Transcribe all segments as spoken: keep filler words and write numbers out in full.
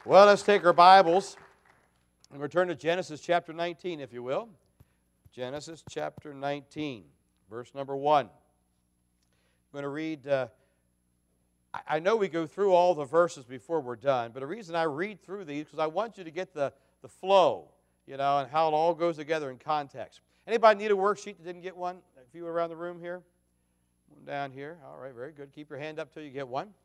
Well, let's take our Bibles and return to Genesis chapter nineteen, if you will. Genesis chapter nineteen, verse number one. I'm going to read, uh, I know we go through all the verses before we're done, but the reason I read through these is because I want you to get the, the flow, you know, and how it all goes together in context. Anybody need a worksheet that didn't get one? A few around the room here? One down here. All right, very good. Keep your hand up till you get one.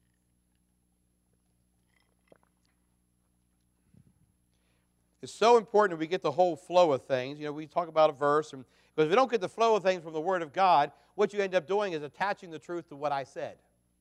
It's so important that we get the whole flow of things. You know, we talk about a verse, and because if we don't get the flow of things from the Word of God, what you end up doing is attaching the truth to what I said.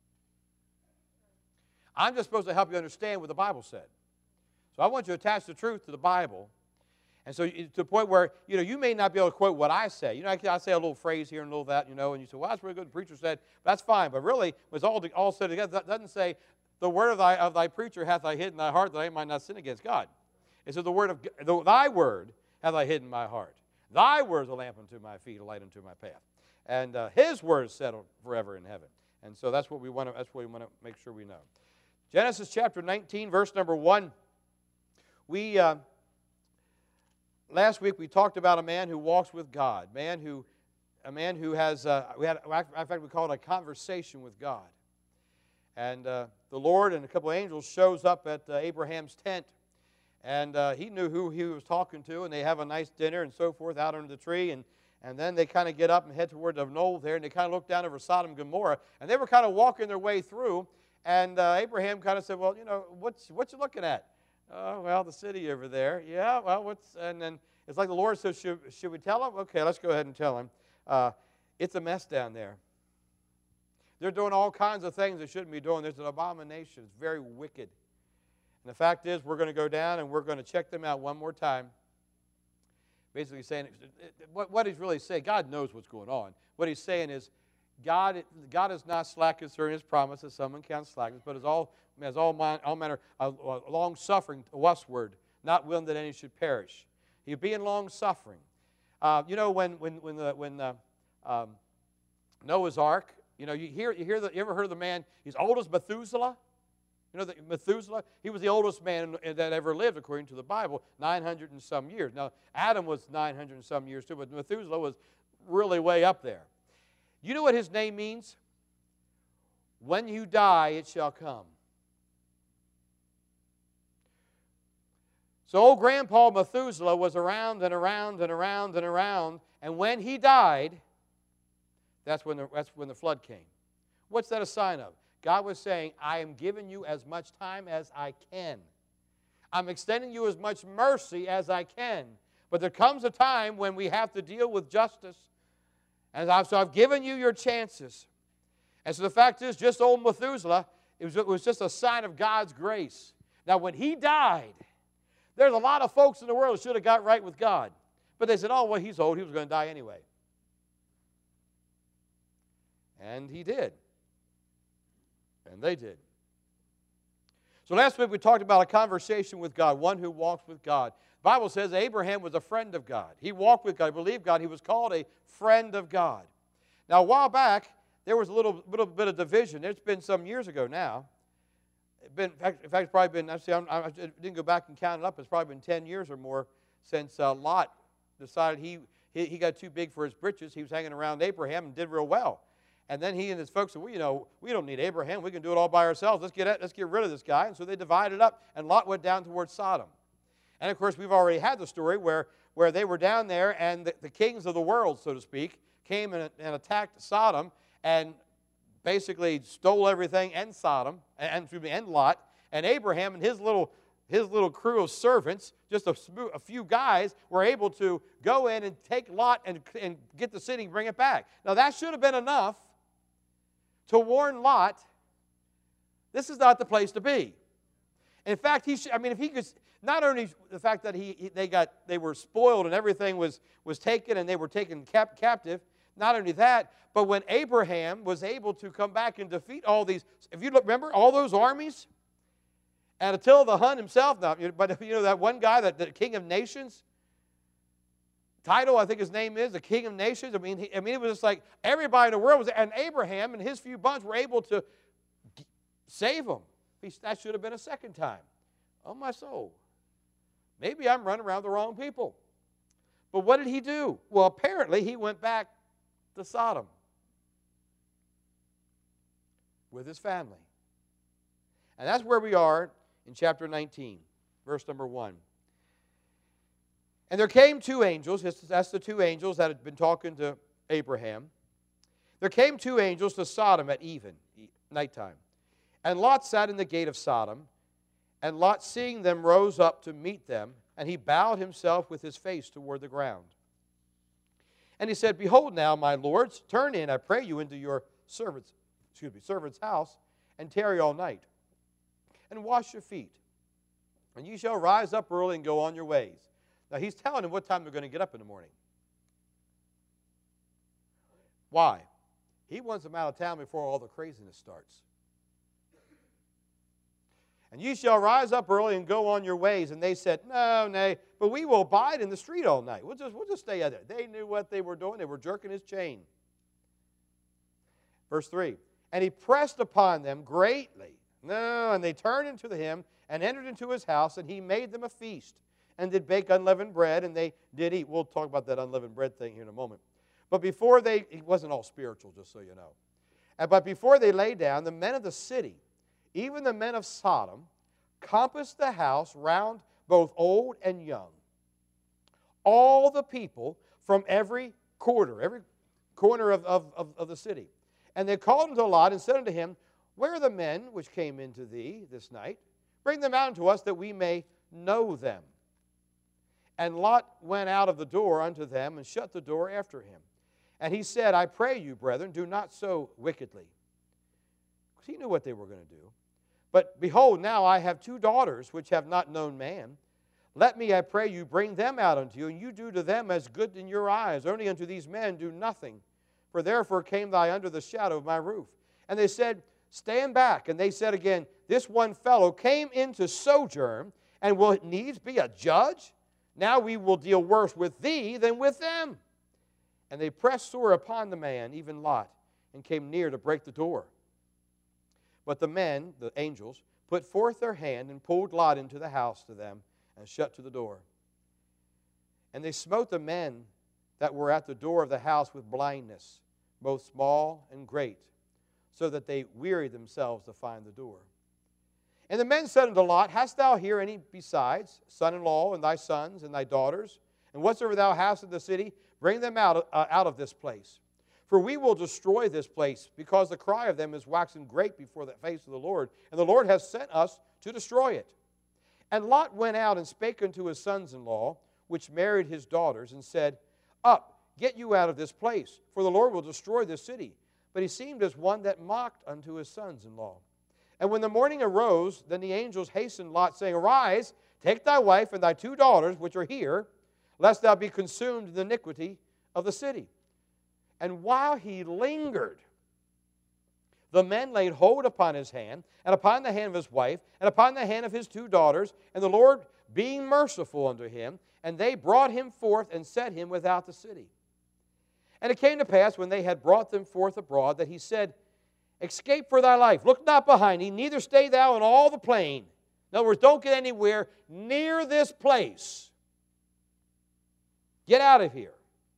I'm just supposed to help you understand what the Bible said. So I want you to attach the truth to the Bible. And so to the point where, you know, you may not be able to quote what I say. You know, I, I say a little phrase here and a little that, you know, and you say, well, that's really good. The preacher said, that's fine. But really, when it's all, all said together, that doesn't say, the word of thy, of thy preacher hath I hid in thy heart that I might not sin against God. It says, the word of the, thy word have I hid in my heart. Thy word is a lamp unto my feet, a light unto my path. And uh, His word is settled forever in heaven. And so that's what we want to. That's what we want to make sure we know. Genesis chapter nineteen, verse number one. We uh, last week we talked about a man who walks with God, man who, a man who has. Uh, we had, in fact, we call it a conversation with God. And uh, the Lord and a couple of angels shows up at uh, Abraham's tent. And uh, he knew who he was talking to, and they have a nice dinner and so forth out under the tree. And, and then they kind of get up and head toward the knoll there, and they kind of look down over Sodom and Gomorrah. And they were kind of walking their way through, and uh, Abraham kind of said, well, you know, what's what you looking at? Oh, well, the city over there. Yeah, well, what's, and then it's like the Lord says, should, should we tell him? Okay, let's go ahead and tell him. Uh, it's a mess down there. They're doing all kinds of things they shouldn't be doing. There's an abomination. It's very wicked. And the fact is, we're going to go down and we're going to check them out one more time. Basically saying, what, what he's really saying, God knows what's going on. What he's saying is, God, God is not slack concerning His promises. Someone counts slackness, but is all, has all, man, all manner of uh, long-suffering to usward, not willing that any should perish. He's being long-suffering. Uh, you know, when when when the when the, um, Noah's Ark, you know, you hear you hear the, you ever heard of the man? He's old as Methuselah. You know, that Methuselah, he was the oldest man that ever lived, according to the Bible, nine hundred and some years. Now, Adam was nine hundred and some years too, but Methuselah was really way up there. You know what his name means? When you die, it shall come. So old Grandpa Methuselah was around and around and around and around, and when he died, that's when the, that's when the flood came. What's that a sign of? God was saying, I am giving you as much time as I can. I'm extending you as much mercy as I can. But there comes a time when we have to deal with justice. And I've, so I've given you your chances. And so the fact is, just old Methuselah, it was, it was just a sign of God's grace. Now, when he died, there's a lot of folks in the world who should have got right with God. But they said, oh, well, he's old. He was going to die anyway. And he did. And they did. So last week we talked about a conversation with God, one who walks with God. The Bible says Abraham was a friend of God. He walked with God. He believed God. He was called a friend of God. Now, a while back, there was a little, little bit of division. It's been some years ago now. It's been, in fact, in fact, it's probably been, actually, I'm, I didn't go back and count it up. It's probably been ten years or more since uh, Lot decided he, he, he got too big for his britches. He was hanging around Abraham and did real well. And then he and his folks said, well, you know, we don't need Abraham. We can do it all by ourselves. Let's get, let's get rid of this guy. And so they divided up, and Lot went down towards Sodom. And, of course, we've already had the story where, where they were down there, and the, the kings of the world, so to speak, came and, and attacked Sodom and basically stole everything and Sodom, and, and, and Lot. And Abraham and his little, his little crew of servants, just a, a few guys, were able to go in and take Lot and, and get the city and bring it back. Now, that should have been enough to warn Lot, this is not the place to be. In fact, he should, I mean, if he could, not only the fact that he, he they got they were spoiled and everything was was taken and they were taken cap, captive. Not only that, but when Abraham was able to come back and defeat all these, if you look, remember all those armies, and Attila the Hun himself. Now, but you know that one guy, that the King of Nations. Title, I think his name is, the King of Nations. I mean, he, I mean, it was just like everybody in the world was there. And Abraham and his few bunch were able to save them. That should have been a second time. Oh, my soul. Maybe I'm running around the wrong people. But what did he do? Well, apparently he went back to Sodom with his family. And that's where we are in chapter nineteen, verse number one. And there came two angels. That's the two angels that had been talking to Abraham. There came two angels to Sodom at even, nighttime. And Lot sat in the gate of Sodom. And Lot, seeing them, rose up to meet them. And he bowed himself with his face toward the ground. And he said, Behold now, my lords, turn in, I pray you, into your servant's, excuse me, servant's house, and tarry all night, and wash your feet. And ye shall rise up early and go on your ways. Now he's telling them what time they're going to get up in the morning. Why? He wants them out of town before all the craziness starts. And ye shall rise up early and go on your ways. And they said, No, nay, but we will abide in the street all night. We'll just, we'll just stay out there. They knew what they were doing. They were jerking his chain. Verse three. And he pressed upon them greatly. No, and they turned into him and entered into his house, and he made them a feast, and did bake unleavened bread, and they did eat. We'll talk about that unleavened bread thing here in a moment. But before they, it wasn't all spiritual, just so you know. And, but before they lay down, the men of the city, even the men of Sodom, compassed the house round both old and young. All the people from every quarter, every corner of, of, of, of the city. And they called unto Lot and said unto him, Where are the men which came into thee this night? Bring them out unto us that we may know them. And Lot went out of the door unto them and shut the door after him. And he said, I pray you, brethren, do not so wickedly. Because he knew what they were going to do. But behold, now I have two daughters which have not known man. Let me, I pray you, bring them out unto you, and you do to them as good in your eyes. Only unto these men do nothing. For therefore came thy under the shadow of my roof. And they said, Stand back. And they said again, This one fellow came in to sojourn, and will it needs be a judge? Now we will deal worse with thee than with them. And they pressed sore upon the man, even Lot, and came near to break the door. But the men, the angels, put forth their hand and pulled Lot into the house to them and shut to the door. And they smote the men that were at the door of the house with blindness, both small and great, so that they wearied themselves to find the door. And the men said unto Lot, Hast thou here any besides, son-in-law, and thy sons, and thy daughters? And whatsoever thou hast in the city, bring them out, uh, out of this place. For we will destroy this place, because the cry of them is waxen great before the face of the Lord, and the Lord has sent us to destroy it. And Lot went out and spake unto his sons-in-law, which married his daughters, and said, Up, get you out of this place, for the Lord will destroy this city. But he seemed as one that mocked unto his sons-in-law. And when the morning arose, then the angels hastened Lot, saying, Arise, take thy wife and thy two daughters, which are here, lest thou be consumed in the iniquity of the city. And while he lingered, the men laid hold upon his hand, and upon the hand of his wife, and upon the hand of his two daughters, and the Lord being merciful unto him, and they brought him forth and set him without the city. And it came to pass, when they had brought them forth abroad, that he said, Escape for thy life, look not behind thee, neither stay thou in all the plain. In other words, don't get anywhere near this place. Get out of here.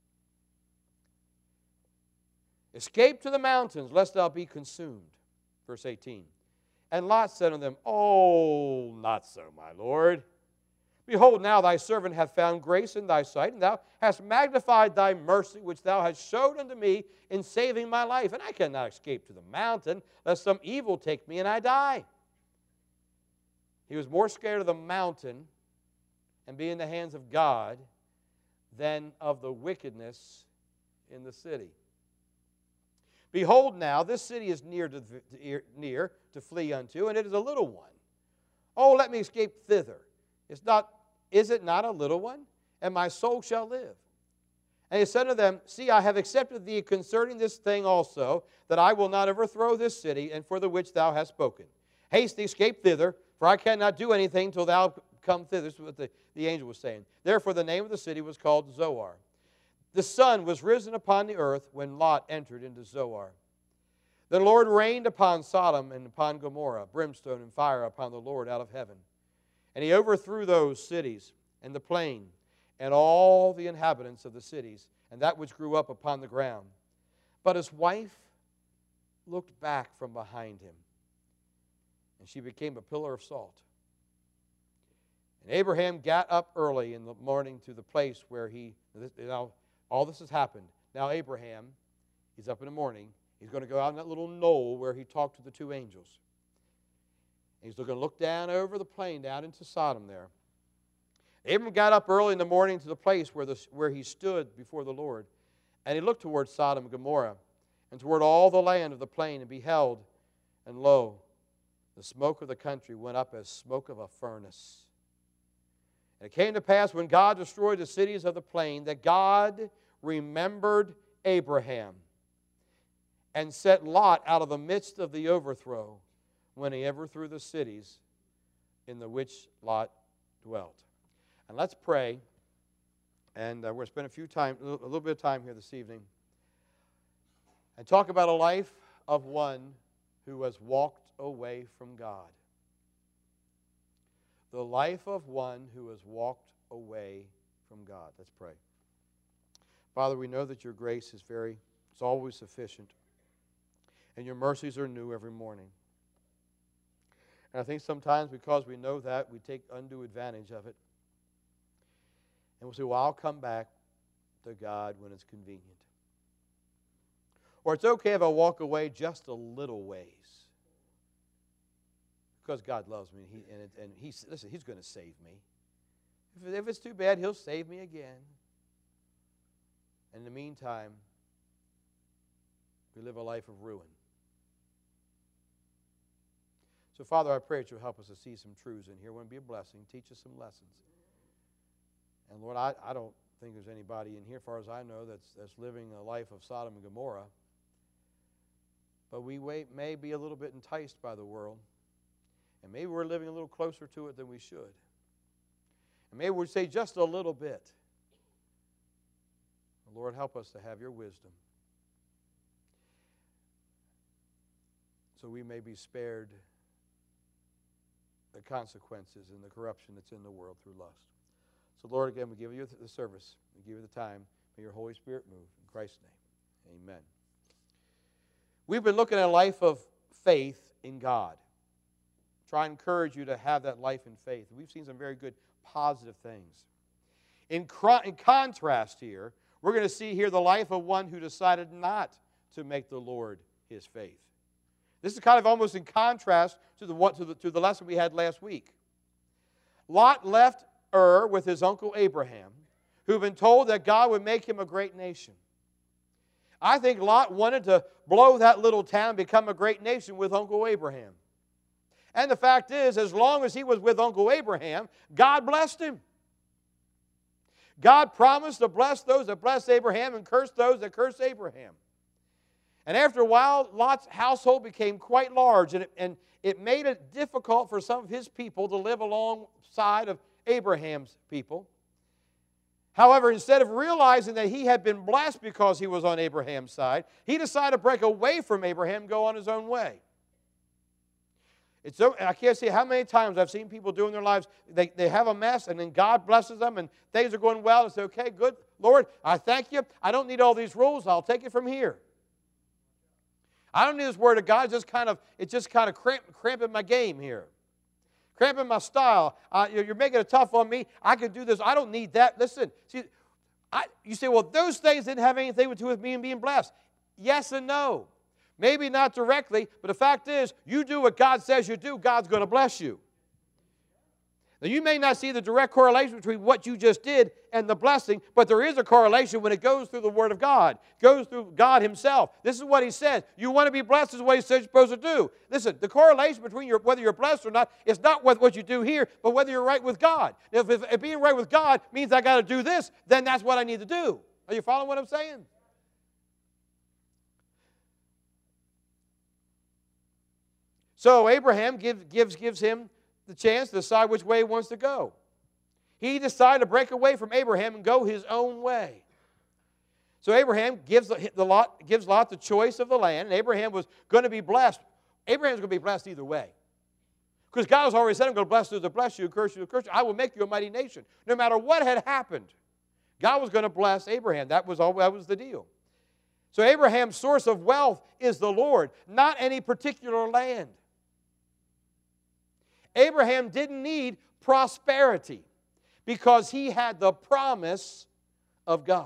Escape to the mountains, lest thou be consumed. Verse eighteen. And Lot said unto them, Oh, not so, my Lord. Behold, now thy servant hath found grace in thy sight, and thou hast magnified thy mercy, which thou hast showed unto me in saving my life. And I cannot escape to the mountain, lest some evil take me and I die. He was more scared of the mountain and be in the hands of God than of the wickedness in the city. Behold now, this city is near to, near to flee unto, and it is a little one. Oh, let me escape thither. It's not, is it not a little one? And my soul shall live. And he said to them, See, I have accepted thee concerning this thing also, that I will not overthrow this city, and for the which thou hast spoken. Haste, escape thither, for I cannot do anything till thou come thither. This is what the, the angel was saying. Therefore the name of the city was called Zoar. The sun was risen upon the earth when Lot entered into Zoar. The Lord rained upon Sodom and upon Gomorrah, brimstone and fire upon the Lord out of heaven. And he overthrew those cities and the plain and all the inhabitants of the cities and that which grew up upon the ground. But his wife looked back from behind him, and she became a pillar of salt. And Abraham got up early in the morning to the place where he, now all this has happened. Now Abraham, he's up in the morning. He's going to go out on that little knoll where he talked to the two angels. And he's going to look down over the plain, down into Sodom there. Abraham got up early in the morning to the place where, the, where he stood before the Lord. And he looked toward Sodom and Gomorrah and toward all the land of the plain, and beheld, and lo, the smoke of the country went up as smoke of a furnace. And it came to pass when God destroyed the cities of the plain that God remembered Abraham and set Lot out of the midst of the overthrow when he overthrew the cities in the which Lot dwelt. And let's pray, and uh, we're going to spend a few time, a little bit of time here this evening, and talk about a life of one who has walked away from God. The life of one who has walked away from God. Let's pray. Father, we know that your grace is very, it's always sufficient, and your mercies are new every morning. And I think sometimes because we know that, we take undue advantage of it. And we'll say, well, I'll come back to God when it's convenient. Or it's okay if I walk away just a little ways. Because God loves me, and, he, and, it, and he's, listen, He's going to save me. If, if it's too bad, He'll save me again. And in the meantime, we live a life of ruin. So, Father, I pray that you'll help us to see some truths in here. I want to be a blessing. Teach us some lessons. And, Lord, I, I don't think there's anybody in here, as far as I know, that's, that's living a life of Sodom and Gomorrah. But we may be a little bit enticed by the world. And maybe we're living a little closer to it than we should. And maybe we'd say just a little bit. Lord, help us to have your wisdom so we may be spared the consequences and the corruption that's in the world through lust. So, Lord, again, we give you the service. We give you the time. May your Holy Spirit move. In Christ's name, amen. We've been looking at a life of faith in God. Try and encourage you to have that life in faith. We've seen some very good positive things. In, in contrast here, we're going to see here the life of one who decided not to make the Lord his faith. This is kind of almost in contrast to the, to the, to the lesson we had last week. Lot left Ur with his uncle Abraham, who'd been told that God would make him a great nation. I think Lot wanted to blow that little town and become a great nation with Uncle Abraham. And the fact is, as long as he was with Uncle Abraham, God blessed him. God promised to bless those that bless Abraham and curse those that curse Abraham. And after a while, Lot's household became quite large, and it, and it made it difficult for some of his people to live alongside of Abraham's people. However, instead of realizing that he had been blessed because he was on Abraham's side, he decided to break away from Abraham and go on his own way. It's so, I can't say how many times I've seen people do in their lives, they, they have a mess, and then God blesses them, and things are going well, and say, okay, good, Lord, I thank you. I don't need all these rules. I'll take it from here. I don't need this word of God. It's just kind of, it's just kind of cramp, cramping my game here. Cramping my style. Uh, you're, you're making it tough on me. I could do this. I don't need that. Listen, see, I, you say, well, those things didn't have anything to do with me and being blessed. Yes and no. Maybe not directly, but the fact is, you do what God says you do, God's going to bless you. Now, you may not see the direct correlation between what you just did and the blessing, but there is a correlation when it goes through the Word of God, goes through God Himself. This is what He says. You want to be blessed, this is what He says you're supposed to do. Listen, the correlation between your, whether you're blessed or not is not with what you do here, but whether you're right with God. If, if, if being right with God means I got to do this, then that's what I need to do. Are you following what I'm saying? So Abraham give, gives, gives him the chance to decide which way he wants to go. He decided to break away from Abraham and go his own way. So Abraham gives, the, the Lot, gives Lot the choice of the land, and Abraham was going to be blessed. Abraham's going to be blessed either way. Because God has already said, I'm going to bless those that bless you, curse you, to curse you. I will make you a mighty nation. No matter what had happened, God was going to bless Abraham. That was all. That was the deal. So Abraham's source of wealth is the Lord, not any particular land. Abraham didn't need prosperity because he had the promise of God.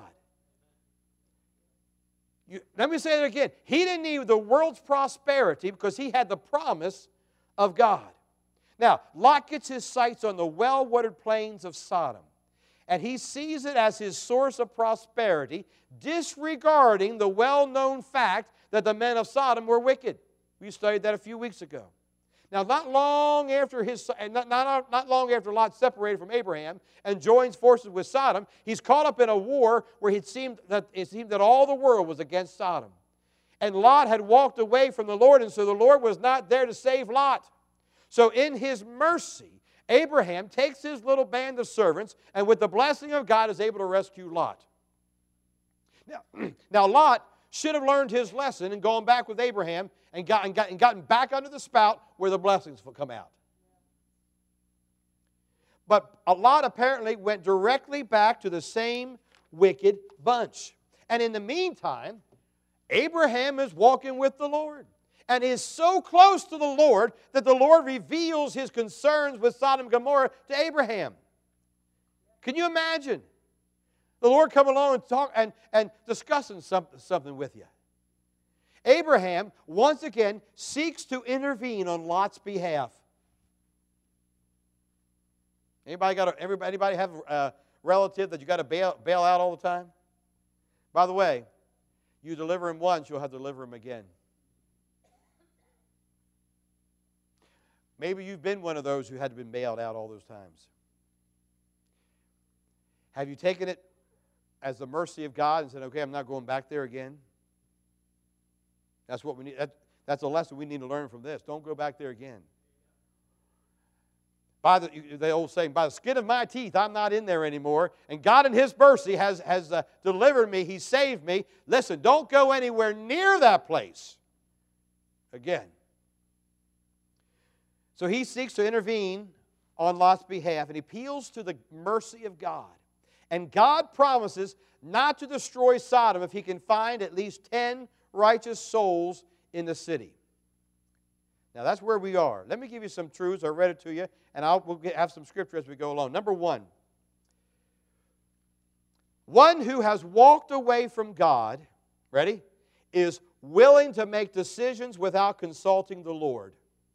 You, let me say it again. He didn't need the world's prosperity because he had the promise of God. Now, Lot gets his sights on the well-watered plains of Sodom, and he sees it as his source of prosperity, disregarding the well-known fact that the men of Sodom were wicked. We studied that a few weeks ago. Now, not long after his, not, not, not long after Lot separated from Abraham and joins forces with Sodom, he's caught up in a war where it seemed that it seemed that all the world was against Sodom. And Lot had walked away from the Lord, and so the Lord was not there to save Lot. So in his mercy, Abraham takes his little band of servants, and with the blessing of God is able to rescue Lot. Now, now Lot should have learned his lesson and gone back with Abraham and, got, and, got, and gotten back under the spout where the blessings will come out. But Lot apparently went directly back to the same wicked bunch. And in the meantime, Abraham is walking with the Lord and is so close to the Lord that the Lord reveals His concerns with Sodom and Gomorrah to Abraham. Can you imagine? The Lord come along and talk and, and discussing something, something with you. Abraham, once again, seeks to intervene on Lot's behalf. Anybody, got a, everybody, anybody have a relative that you got to bail, bail out all the time? By the way, you deliver him once, you'll have to deliver him again. Maybe you've been one of those who had to be bailed out all those times. Have you taken it as the mercy of God and said, okay, I'm not going back there again? That's what we need. That, that's a lesson we need to learn from this. Don't go back there again. By the, the old saying, by the skin of my teeth, I'm not in there anymore. And God in His mercy has, has uh, delivered me. He saved me. Listen, don't go anywhere near that place again. So he seeks to intervene on Lot's behalf, and he appeals to the mercy of God. And God promises not to destroy Sodom if He can find at least ten righteous souls in the city. Now, that's where we are. Let me give you some truths. I read it to you, and I'll we'll get, have some scripture as we go along. Number one, one who has walked away from God, ready, is willing to make decisions without consulting the Lord.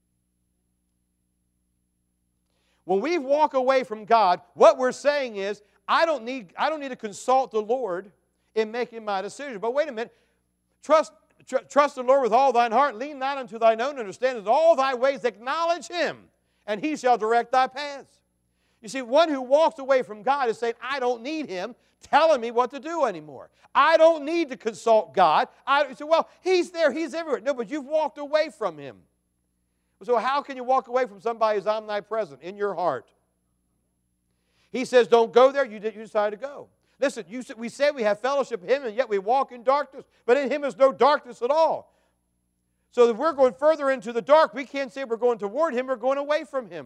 When we walk away from God, what we're saying is, I don't need, I don't need to consult the Lord in making my decision. But wait a minute. Trust, tr- trust the Lord with all thine heart. Lean not unto thine own understanding. In all thy ways acknowledge Him, and He shall direct thy paths. You see, one who walks away from God is saying, I don't need Him telling me what to do anymore. I don't need to consult God. I, you say, well, He's there. He's everywhere. No, but you've walked away from Him. So how can you walk away from somebody who's omnipresent in your heart? He says, don't go there. You, did, you decide to go. Listen, you, we say we have fellowship with Him, and yet we walk in darkness. But in Him is no darkness at all. So if we're going further into the dark, we can't say we're going toward Him. We're going away from Him.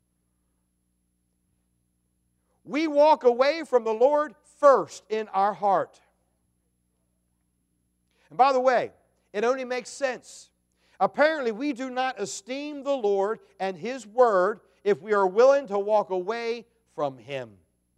We walk away from the Lord first in our heart. And by the way, it only makes sense. Apparently, we do not esteem the Lord and His Word if we are willing to walk away from Him.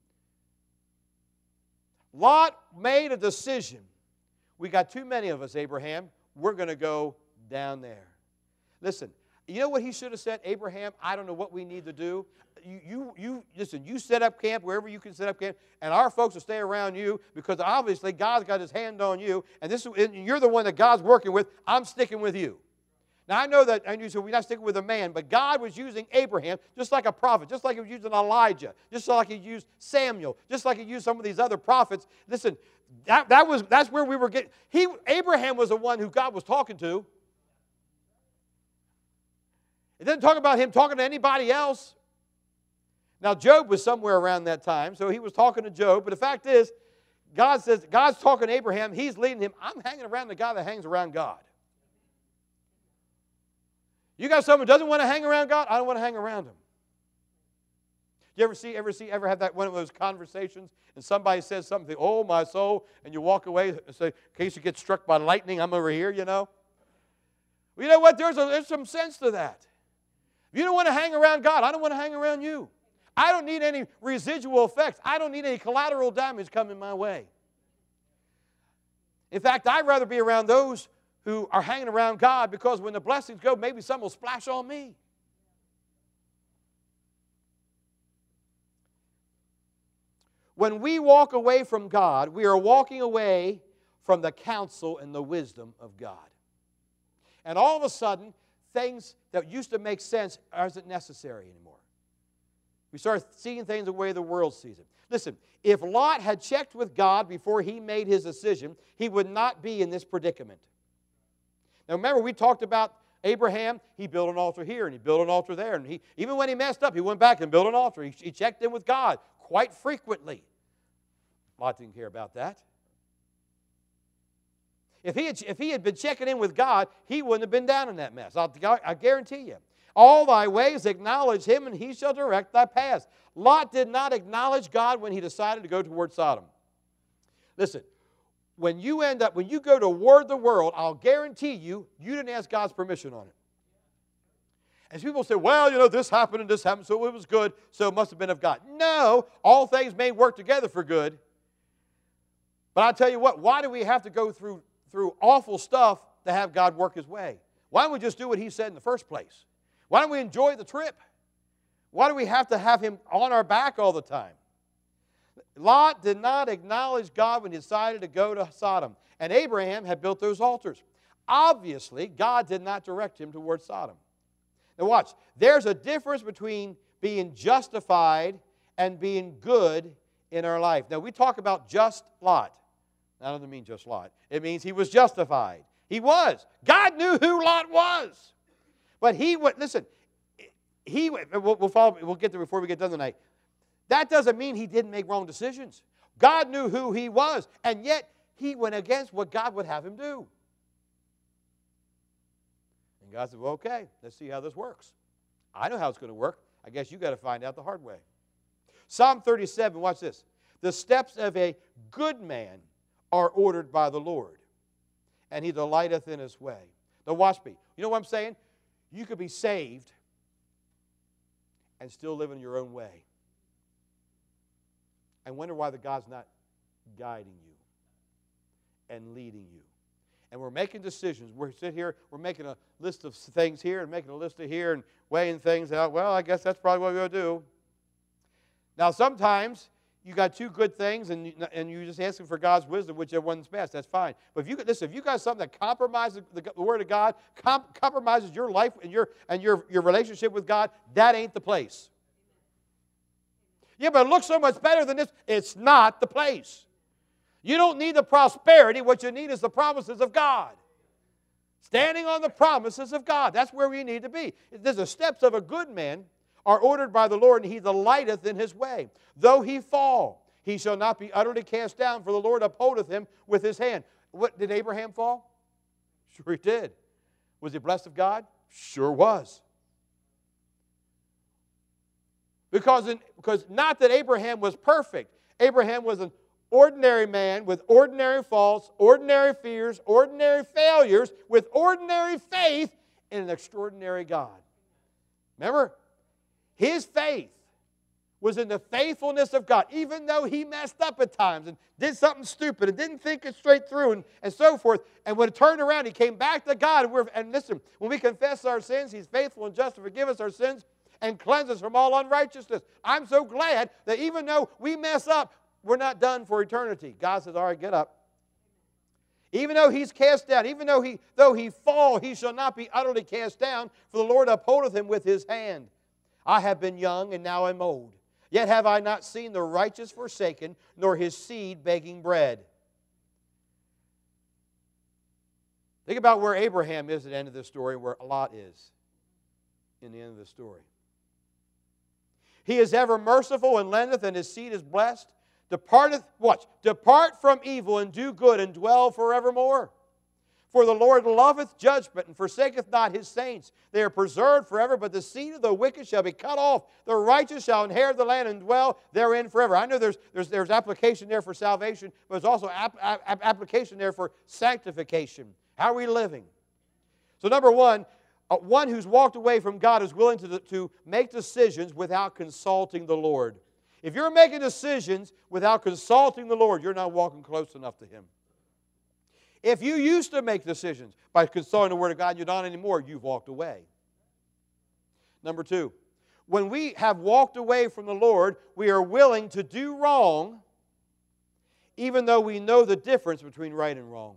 Lot made a decision. We got too many of us, Abraham. We're going to go down there. Listen, you know what he should have said? Abraham, I don't know what we need to do. You, you, you, listen, you set up camp wherever you can set up camp, and our folks will stay around you because obviously God's got His hand on you, and, this, and you're the one that God's working with. I'm sticking with you. Now, I know that, and you said we're not sticking with a man, but God was using Abraham just like a prophet, just like He was using Elijah, just like He used Samuel, just like He used some of these other prophets. Listen, that, that was, that's where we were getting. He, Abraham was the one who God was talking to. It doesn't talk about Him talking to anybody else. Now, Job was somewhere around that time, so he was talking to Job, but the fact is, God says, God's talking to Abraham, He's leading him. I'm hanging around the guy that hangs around God. You got someone who doesn't want to hang around God? I don't want to hang around him. You ever see, ever see, ever have that one of those conversations and somebody says something, oh, my soul, and you walk away and say, in case you get struck by lightning, I'm over here, you know? Well, you know what? There's, a, there's some sense to that. If you don't want to hang around God, I don't want to hang around you. I don't need any residual effects. I don't need any collateral damage coming my way. In fact, I'd rather be around those who are hanging around God, because when the blessings go, maybe some will splash on me. When we walk away from God, we are walking away from the counsel and the wisdom of God. And all of a sudden, things that used to make sense aren't necessary anymore. We start seeing things the way the world sees it. Listen, if Lot had checked with God before he made his decision, he would not be in this predicament. Now remember, we talked about Abraham. He built an altar here and he built an altar there. And he, even when he messed up, he went back and built an altar. He, he checked in with God quite frequently. Lot didn't care about that. If he had, if he had been checking in with God, he wouldn't have been down in that mess. I'll, I guarantee you. All thy ways acknowledge him, and he shall direct thy paths. Lot did not acknowledge God when he decided to go toward Sodom. Listen, when you end up, when you go toward the world, I'll guarantee you, you didn't ask God's permission on it. And people say, well, you know, this happened and this happened, so it was good, so it must have been of God. No, all things may work together for good. But I'll tell you what, why do we have to go through, through awful stuff to have God work his way? Why don't we just do what he said in the first place? Why don't we enjoy the trip? Why do we have to have him on our back all the time? Lot did not acknowledge God when he decided to go to Sodom. And Abraham had built those altars. Obviously, God did not direct him towards Sodom. Now watch. There's a difference between being justified and being good in our life. Now we talk about just Lot. That doesn't mean just Lot. It means he was justified. He was. God knew who Lot was. But he would, listen, he, we'll, we'll, follow, we'll get there before we get done tonight. That doesn't mean he didn't make wrong decisions. God knew who he was, and yet he went against what God would have him do. And God said, well, okay, let's see how this works. I know how it's going to work. I guess you got to find out the hard way. Psalm thirty-seven, watch this. The steps of a good man are ordered by the Lord, and he delighteth in his way. Now watch me. You know what I'm saying? You could be saved and still live in your own way. And wonder why the God's not guiding you and leading you. And we're making decisions. We're sitting here, we're making a list of things here and making a list of here and weighing things out. Well, I guess that's probably what we're going to do. Now, sometimes you got two good things and, you, and you're just asking for God's wisdom, whichever one's best. That's fine. But if you listen, if you got something that compromises the, the Word of God, comp, compromises your life and your and your, your relationship with God, that ain't the place. Yeah, but it looks so much better than this. It's not the place. You don't need the prosperity. What you need is the promises of God. Standing on the promises of God. That's where we need to be. There's the steps of a good man are ordered by the Lord, and he delighteth in his way. Though he fall, he shall not be utterly cast down, for the Lord upholdeth him with his hand. What, did Abraham fall? Sure he did. Was he blessed of God? Sure was. Because, in, because not that Abraham was perfect. Abraham was an ordinary man with ordinary faults, ordinary fears, ordinary failures, with ordinary faith in an extraordinary God. Remember? His faith was in the faithfulness of God, even though he messed up at times and did something stupid and didn't think it straight through and, and so forth. And when it turned around, he came back to God. And, we're, and listen, when we confess our sins, he's faithful and just to forgive us our sins and cleanse us from all unrighteousness. I'm so glad that even though we mess up, we're not done for eternity. God says, all right, get up. Even though he's cast down, even though he, though he fall, he shall not be utterly cast down, for the Lord upholdeth him with his hand. I have been young, and now am old. Yet have I not seen the righteous forsaken, nor his seed begging bread. Think about where Abraham is at the end of this story, where Lot is in the end of the story. He is ever merciful and lendeth, and his seed is blessed. Departeth, watch, depart from evil and do good, and dwell forevermore. For the Lord loveth judgment, and forsaketh not his saints. They are preserved forever, but the seed of the wicked shall be cut off. The righteous shall inherit the land and dwell therein forever. I know there's, there's, there's application there for salvation, but there's also ap- ap- application there for sanctification. How are we living? So number one, uh, one who's walked away from God is willing to, to make decisions without consulting the Lord. If you're making decisions without consulting the Lord, you're not walking close enough to Him. If you used to make decisions by consulting the Word of God and you're not anymore, you've walked away. Number two, when we have walked away from the Lord, we are willing to do wrong even though we know the difference between right and wrong.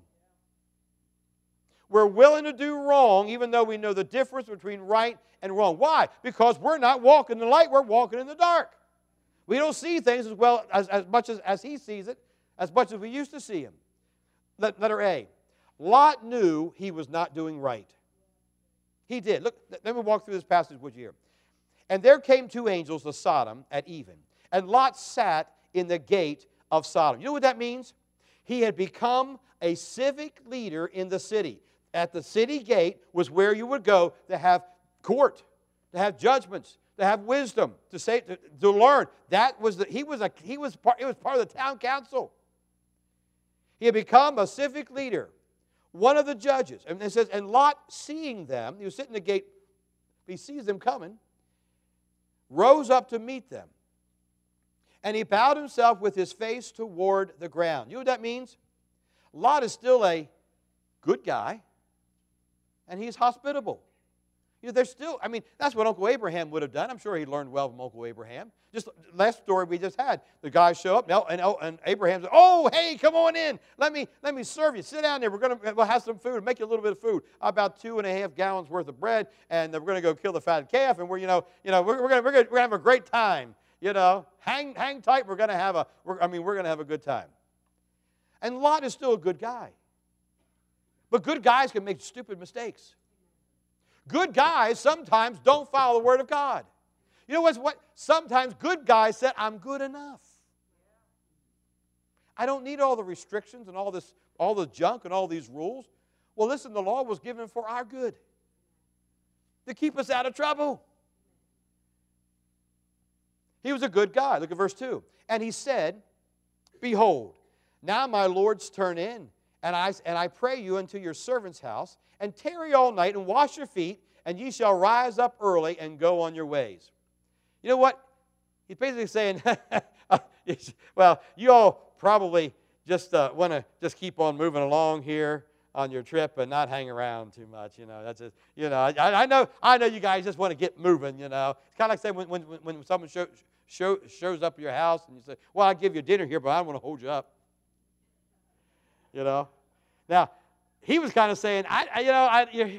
We're willing to do wrong even though we know the difference between right and wrong. Why? Because we're not walking in the light, we're walking in the dark. We don't see things as well as, as much as, as He sees it, as much as we used to see Him. Letter A, Lot knew he was not doing right. He did. Look, let me walk through this passage with you here. And there came two angels to Sodom at even, and Lot sat in the gate of Sodom. You know what that means? He had become a civic leader in the city. At the city gate was where you would go to have court, to have judgments, to have wisdom, to say, to, to learn. That was the, he was a he was part he was part of the town council. He had become a civic leader, one of the judges. And it says, and Lot, seeing them, he was sitting at the gate, he sees them coming, rose up to meet them. And he bowed himself with his face toward the ground. You know what that means? Lot is still a good guy, and he's hospitable. You know, there's still, I mean, that's what Uncle Abraham would have done. I'm sure he learned well from Uncle Abraham. Just last story we just had, the guys show up, and, and Abraham said, oh, hey, come on in. Let me, let me serve you. Sit down there. We're going to we'll have some food, make you a little bit of food. About two and a half gallons worth of bread, and we're going to go kill the fatted calf, and we're, you know, you know, we're, we're going we're gonna, we're gonna have a great time. You know, hang, hang tight. We're going to have a, we're, I mean, we're going to have a good time. And Lot is still a good guy. But good guys can make stupid mistakes. Good guys sometimes don't follow the Word of God. You know what's what? Sometimes good guys said, I'm good enough. I don't need all the restrictions and all this, all the junk and all these rules. Well, listen, the law was given for our good, to keep us out of trouble. He was a good guy. Look at verse two. And he said, behold, now my lords turn in, and I, and I pray you unto your servant's house, and tarry all night, and wash your feet, and ye shall rise up early and go on your ways. You know what? He's basically saying, well, you all probably just uh, want to just keep on moving along here on your trip and not hang around too much. You know, that's just, you know, I, I know, I know you guys just want to get moving. You know, it's kind of like saying when when when someone show, show, shows up at your house and you say, well, I'll give you dinner here, but I don't want to hold you up. You know, now. He was kind of saying, I, I you know, I, you,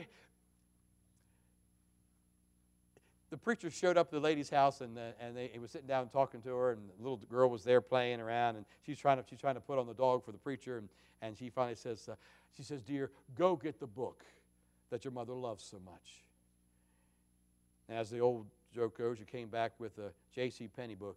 the preacher showed up at the lady's house, and uh, and they, he was sitting down talking to her, and the little girl was there playing around, and she's trying to she's trying to put on the dog for the preacher, and, and she finally says, uh, she says, dear, go get the book that your mother loves so much. And as the old joke goes, she came back with a J C Penney book.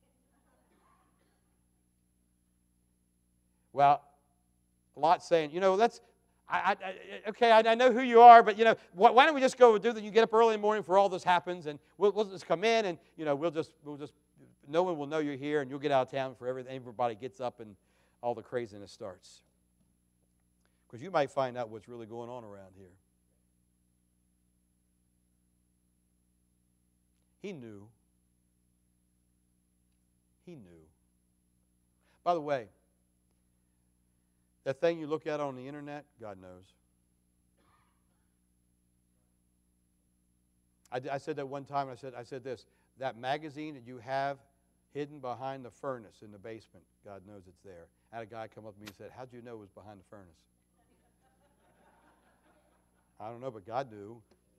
Well, Lot's saying, you know, let's. I, I, okay, I, I know who you are, but, you know, why, why don't we just go do that? You get up early in the morning before all this happens, and we'll, we'll just come in, and, you know, we'll just, we'll just, no one will know you're here, and you'll get out of town before everything, everybody gets up and all the craziness starts. Because you might find out what's really going on around here. He knew. He knew. By the way, that thing you look at on the internet, God knows. I, I said that one time, I said, I said this, that magazine that you have hidden behind the furnace in the basement, God knows it's there. I had a guy come up to me and said, how'd you know it was behind the furnace? I don't know, but God knew.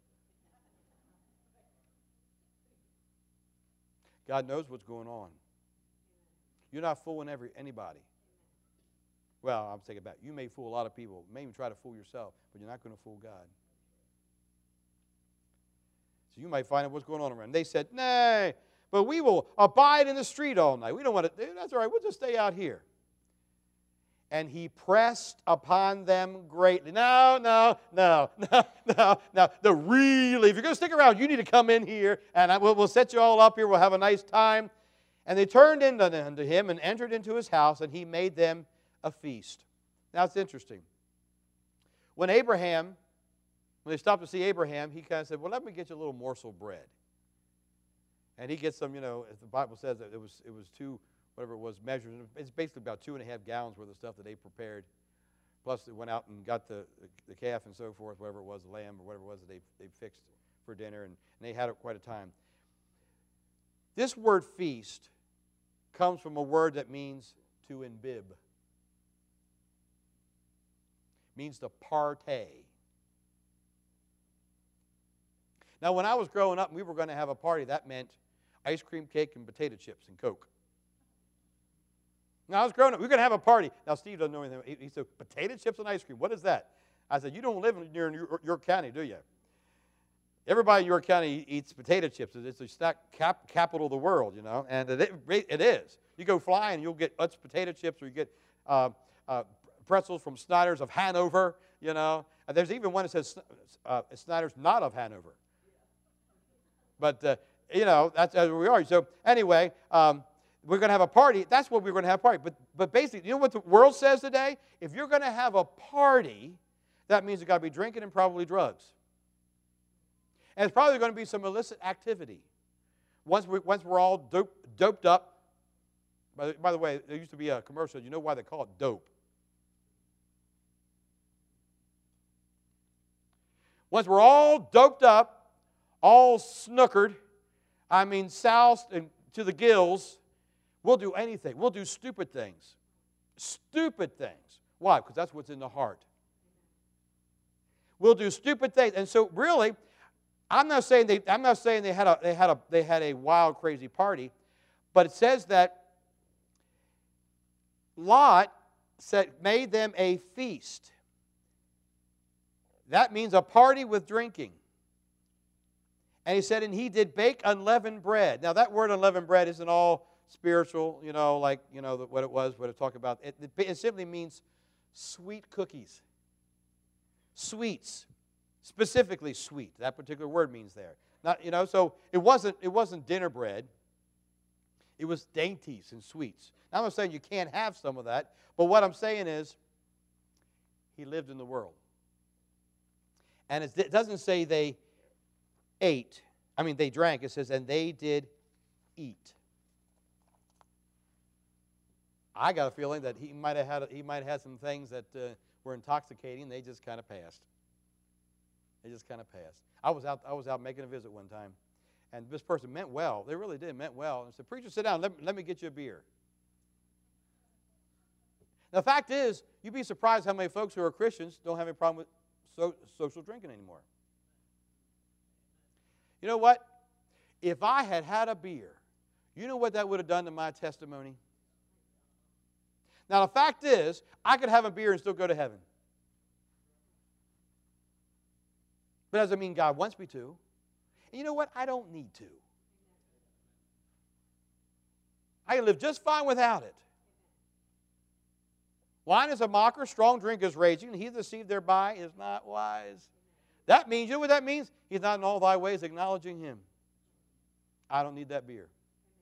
God knows what's going on. You're not fooling every anybody. Well, I'm taking it back. You may fool a lot of people. You may even try to fool yourself, but you're not going to fool God. So you might find out what's going on around. They said, nay, but we will abide in the street all night. We don't want to. That's all right. We'll just stay out here. and he pressed upon them greatly. No, no, no, no, no, no. The really, if you're going to stick around, you need to come in here, and I, we'll, we'll set you all up here. We'll have a nice time. And they turned in unto him and entered into his house, and he made them a feast. Now, it's interesting. When Abraham, when they stopped to see Abraham, he kind of said, well, let me get you a little morsel of bread. And he gets some, you know, as the Bible says, it was, it was two, whatever it was, measured. It's basically about two and a half gallons worth of stuff that they prepared. Plus, they went out and got the, the, the calf and so forth, whatever it was, the lamb or whatever it was that they, they fixed for dinner, and, and they had it quite a time. This word feast comes from a word that means to imbibe. It means to partay. Now, when I was growing up and we were going to have a party, that meant ice cream, cake, and potato chips and Coke. Now, I was growing up. We were going to have a party. Now, Steve doesn't know anything. He, he said, potato chips and ice cream. What is that? I said, you don't live near York, York County, do you? Everybody in York County eats potato chips. It's the snack cap, capital of the world, you know, and it, it is. You go flying, you'll get Utz potato chips, or you get uh, uh, pretzels from Snyder's of Hanover, you know. And there's even one that says uh, Snyder's not of Hanover. But, uh, you know, that's where we are. So, anyway, um, we're going to have a party. That's what we're going to have a party. But, but basically, you know what the world says today? If you're going to have a party, that means you've got to be drinking and probably drugs. And it's probably going to be some illicit activity. Once, we, once we're all dope, doped up, by the, by the way, there used to be a commercial. You know why they call it dope? Once we're all doped up, all snookered, I mean soused and to the gills, we'll do anything. We'll do stupid things. Stupid things. Why? Because that's what's in the heart. We'll do stupid things. And so really, I'm not saying they I'm not saying they had a they had a they had a wild, crazy party, but it says that Lot said made them a feast. That means a party with drinking. And he said, and he did bake unleavened bread. Now that word unleavened bread isn't all spiritual, you know, like, you know, what it was, what it talked about. It, it simply means sweet cookies. Sweets. Specifically sweet. That particular word means there. Not, you know, so it wasn't, it wasn't dinner bread. It was dainties and sweets. Now, I'm not saying you can't have some of that, but what I'm saying is he lived in the world. And it doesn't say they ate. I mean, they drank. It says, and they did eat. I got a feeling that he might have had, he might have had some things that uh, were intoxicating. They just kind of passed. They just kind of passed. I was out. I was out making a visit one time, and this person meant well. They really did meant well. And said, "Preacher, sit down. Let, let me get you a beer." Now, the fact is, you'd be surprised how many folks who are Christians don't have any problem with so, social drinking anymore. You know what? If I had had a beer, you know what that would have done to my testimony? Now, the fact is, I could have a beer and still go to heaven. But that doesn't mean God wants me to. And you know what? I don't need to. I can live just fine without it. Wine is a mocker, strong drink is raging, and he that deceived thereby is not wise. That means, you know what that means? He's not in all thy ways acknowledging him. I don't need that beer.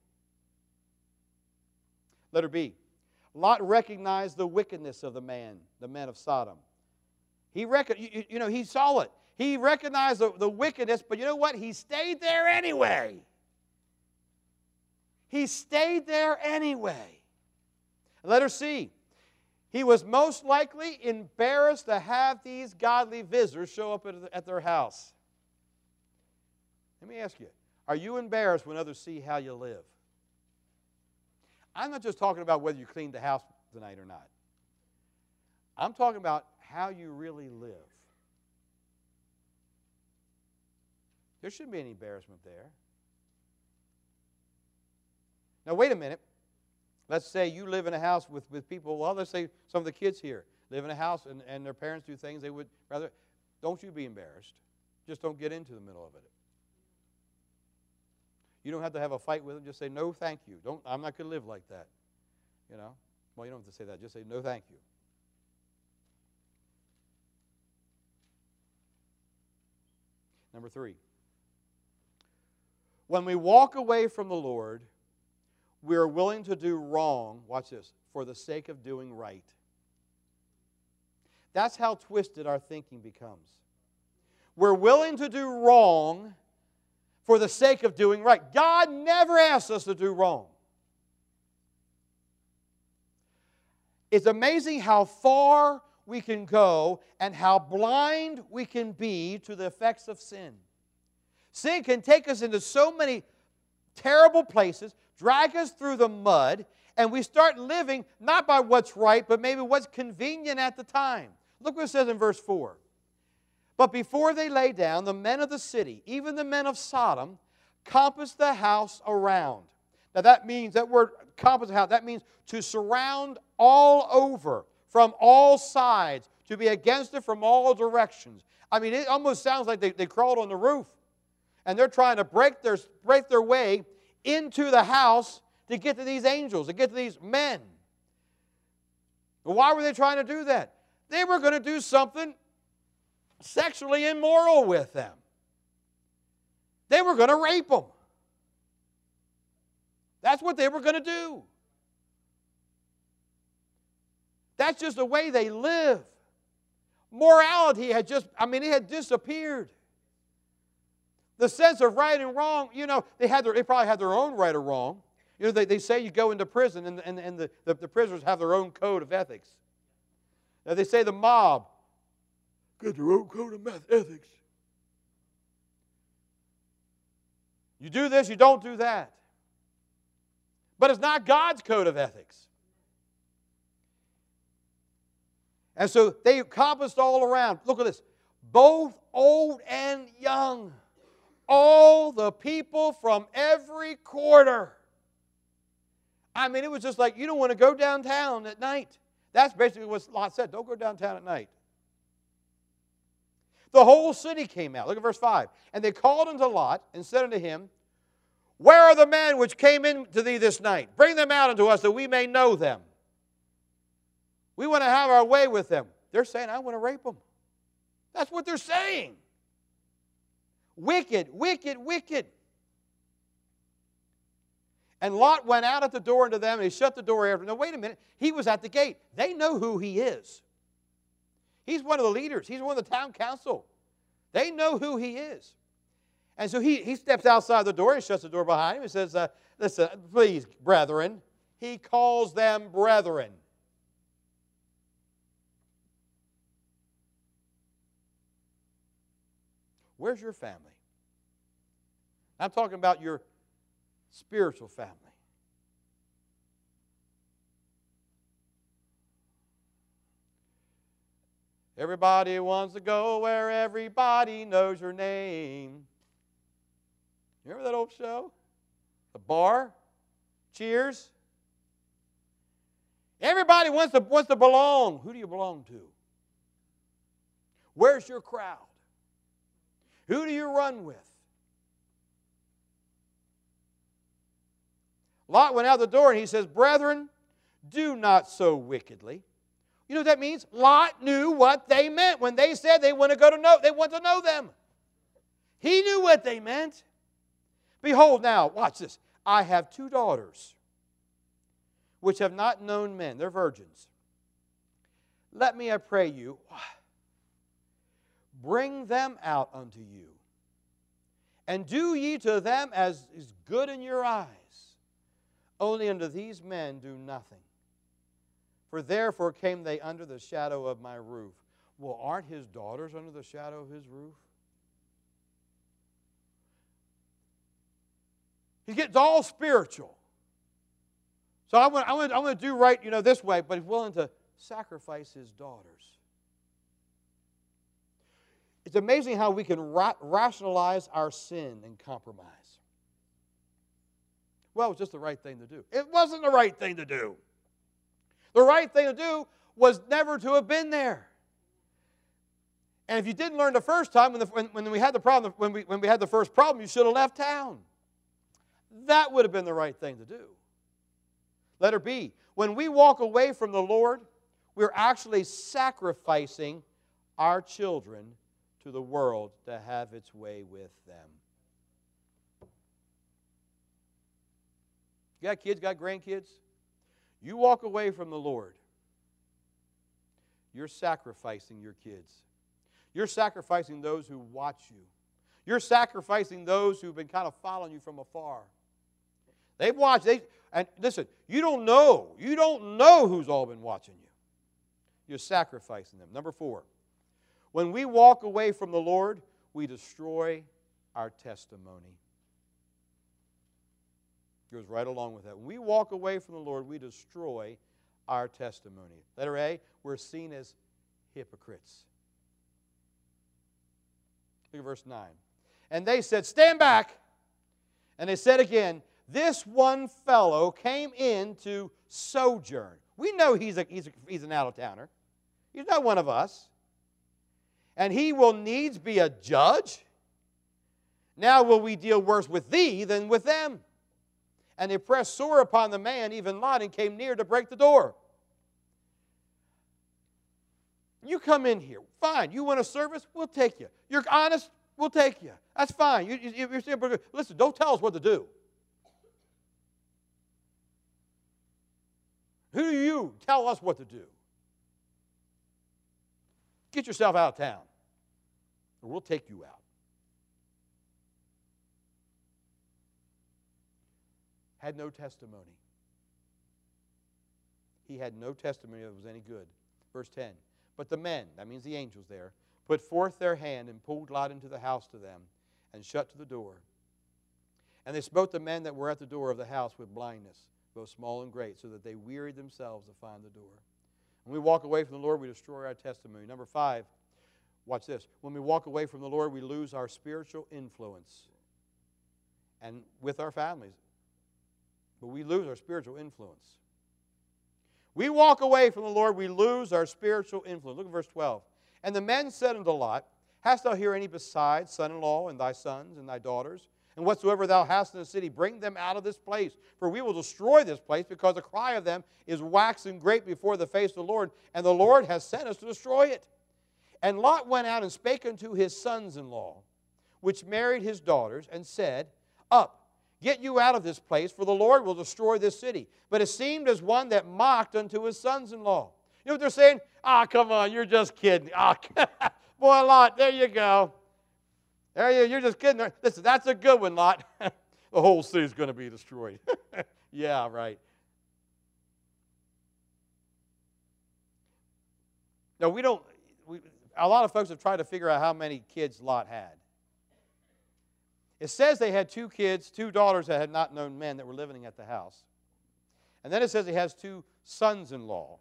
Letter B. Lot recognized the wickedness of the man, the men of Sodom. He reckon, you, you know, he saw it. He recognized the, the wickedness, but you know what? He stayed there anyway. He stayed there anyway. Letter C. He was most likely embarrassed to have these godly visitors show up at, at their house. Let me ask you, are you embarrassed when others see how you live? I'm not just talking about whether you cleaned the house tonight or not. I'm talking about how you really live. There shouldn't be any embarrassment there. Now, wait a minute. Let's say you live in a house with, with people, well, let's say some of the kids here live in a house and, and their parents do things they would rather, don't you be embarrassed. Just don't get into the middle of it. You don't have to have a fight with them. Just say, no, thank you. Don't, I'm not going to live like that. You know? Well, you don't have to say that. Just say, no, thank you. Number three. When we walk away from the Lord, we are willing to do wrong, watch this, for the sake of doing right. That's how twisted our thinking becomes. We're willing to do wrong for the sake of doing right. God never asks us to do wrong. It's amazing how far we can go and how blind we can be to the effects of sin. Sin can take us into so many terrible places, drag us through the mud, and we start living not by what's right, but maybe what's convenient at the time. Look what it says in verse four. But before they lay down, the men of the city, even the men of Sodom, compassed the house around. Now that means, that word compass the house, that means to surround all over, from all sides, to be against it from all directions. I mean, it almost sounds like they, they crawled on the roof. And they're trying to break their, break their way into the house to get to these angels, to get to these men. But why were they trying to do that? They were going to do something sexually immoral with them. They were going to rape them. That's what they were going to do. That's just the way they live. Morality had just, I mean, it had disappeared. The sense of right and wrong, you know, they had their, they probably had their own right or wrong. You know, they, they say you go into prison and, and, and the, the, the prisoners have their own code of ethics. Now they say the mob got their own code of ethics. You do this, you don't do that. But it's not God's code of ethics. And so they encompassed all around. Look at this. Both old and young. All the people from every quarter. I mean, it was just like, you don't want to go downtown at night. That's basically what Lot said. Don't go downtown at night. The whole city came out. Look at verse five. And they called unto Lot and said unto him, Where are the men which came in to thee this night? Bring them out unto us that we may know them. We want to have our way with them. They're saying, I want to rape them. That's what they're saying. Wicked, wicked, wicked. And Lot went out at the door unto them, and he shut the door after them. Now, wait a minute. He was at the gate. They know who he is. He's one of the leaders. He's one of the town council. They know who he is. And so he, he steps outside the door. He shuts the door behind him. He says, uh, listen, please, brethren. He calls them brethren. Where's your family? I'm talking about your spiritual family. Everybody wants to go where everybody knows your name. You remember that old show? The Bar? Cheers? Everybody wants to, wants to belong. Who do you belong to? Where's your crowd? Who do you run with? Lot went out the door and he says, Brethren, do not so wickedly. You know what that means? Lot knew what they meant when they said they want to go to know, they want to know them. He knew what they meant. Behold now, watch this. I have two daughters which have not known men. They're virgins. Let me, I pray you, bring them out unto you, and do ye to them as is good in your eyes. Only unto these men do nothing. For therefore came they under the shadow of my roof. Well, aren't his daughters under the shadow of his roof? He gets all spiritual. So I want, I want, I want to do right, you know, this way, but he's willing to sacrifice his daughters. It's amazing how we can ra- rationalize our sin and compromise. Well, it was just the right thing to do. It wasn't the right thing to do. The right thing to do was never to have been there. And if you didn't learn the first time, when, the, when, when we had the problem, when we, when we had the first problem, you should have left town. That would have been the right thing to do. Letter B, when we walk away from the Lord, we're actually sacrificing our children to the world to have its way with them. You got kids, got grandkids? You walk away from the Lord, you're sacrificing your kids. You're sacrificing those who watch you. You're sacrificing those who've been kind of following you from afar. They've watched, they, and listen, you don't know. You don't know who's all been watching you. You're sacrificing them. Number four, when we walk away from the Lord, we destroy our testimony. Goes right along with that. When we walk away from the Lord, we destroy our testimony. Letter A, we're seen as hypocrites. Look at verse nine. And they said, stand back. And they said again, this one fellow came in to sojourn. We know he's, a, he's, a, he's an out-of-towner. He's not one of us. And he will needs be a judge. Now will we deal worse with thee than with them. And they pressed sore upon the man, even Lot, and came near to break the door. You come in here. Fine. You want a service? We'll take you. You're honest? We'll take you. That's fine. You, you, you're simple. Listen, don't tell us what to do. Who do you tell us what to do? Get yourself out of town, or we'll take you out. Had no testimony. He had no testimony that was any good. Verse ten. But the men, that means the angels there, put forth their hand and pulled Lot into the house to them and shut to the door. And they smote the men that were at the door of the house with blindness, both small and great, so that they wearied themselves to find the door. When we walk away from the Lord, we destroy our testimony. Number five, watch this. When we walk away from the Lord, we lose our spiritual influence and with our families. But we lose our spiritual influence. We walk away from the Lord, we lose our spiritual influence. Look at verse twelve. And the men said unto Lot, hast thou here any besides son-in-law and thy sons and thy daughters? And whatsoever thou hast in the city, bring them out of this place. For we will destroy this place, because the cry of them is waxing great before the face of the Lord, and the Lord has sent us to destroy it. And Lot went out and spake unto his sons-in-law, which married his daughters, and said, up, get you out of this place, for the Lord will destroy this city. But it seemed as one that mocked unto his sons-in-law. You know what they're saying? Ah, oh, come on, you're just kidding. Oh, boy, Lot, there you go. There you, you're just kidding. Listen, that's a good one, Lot. The whole city's going to be destroyed. Yeah, right. No, we don't. We, a lot of folks have tried to figure out how many kids Lot had. It says they had two kids, two daughters that had not known men that were living at the house. And then it says he has two sons-in-law.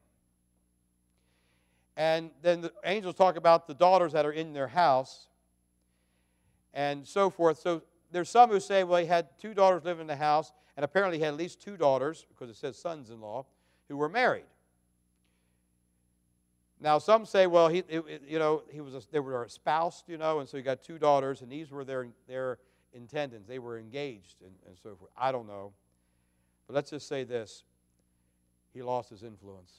And then the angels talk about the daughters that are in their house and so forth. So there's some who say, well, he had two daughters living in the house, and apparently he had at least two daughters, because it says sons-in-law, who were married. Now, some say, well, he, it, it, you know, he was a, they were espoused, you know, and so he got two daughters, and these were their, their intendants. They were engaged and, and so forth. I don't know. But let's just say this. He lost his influence.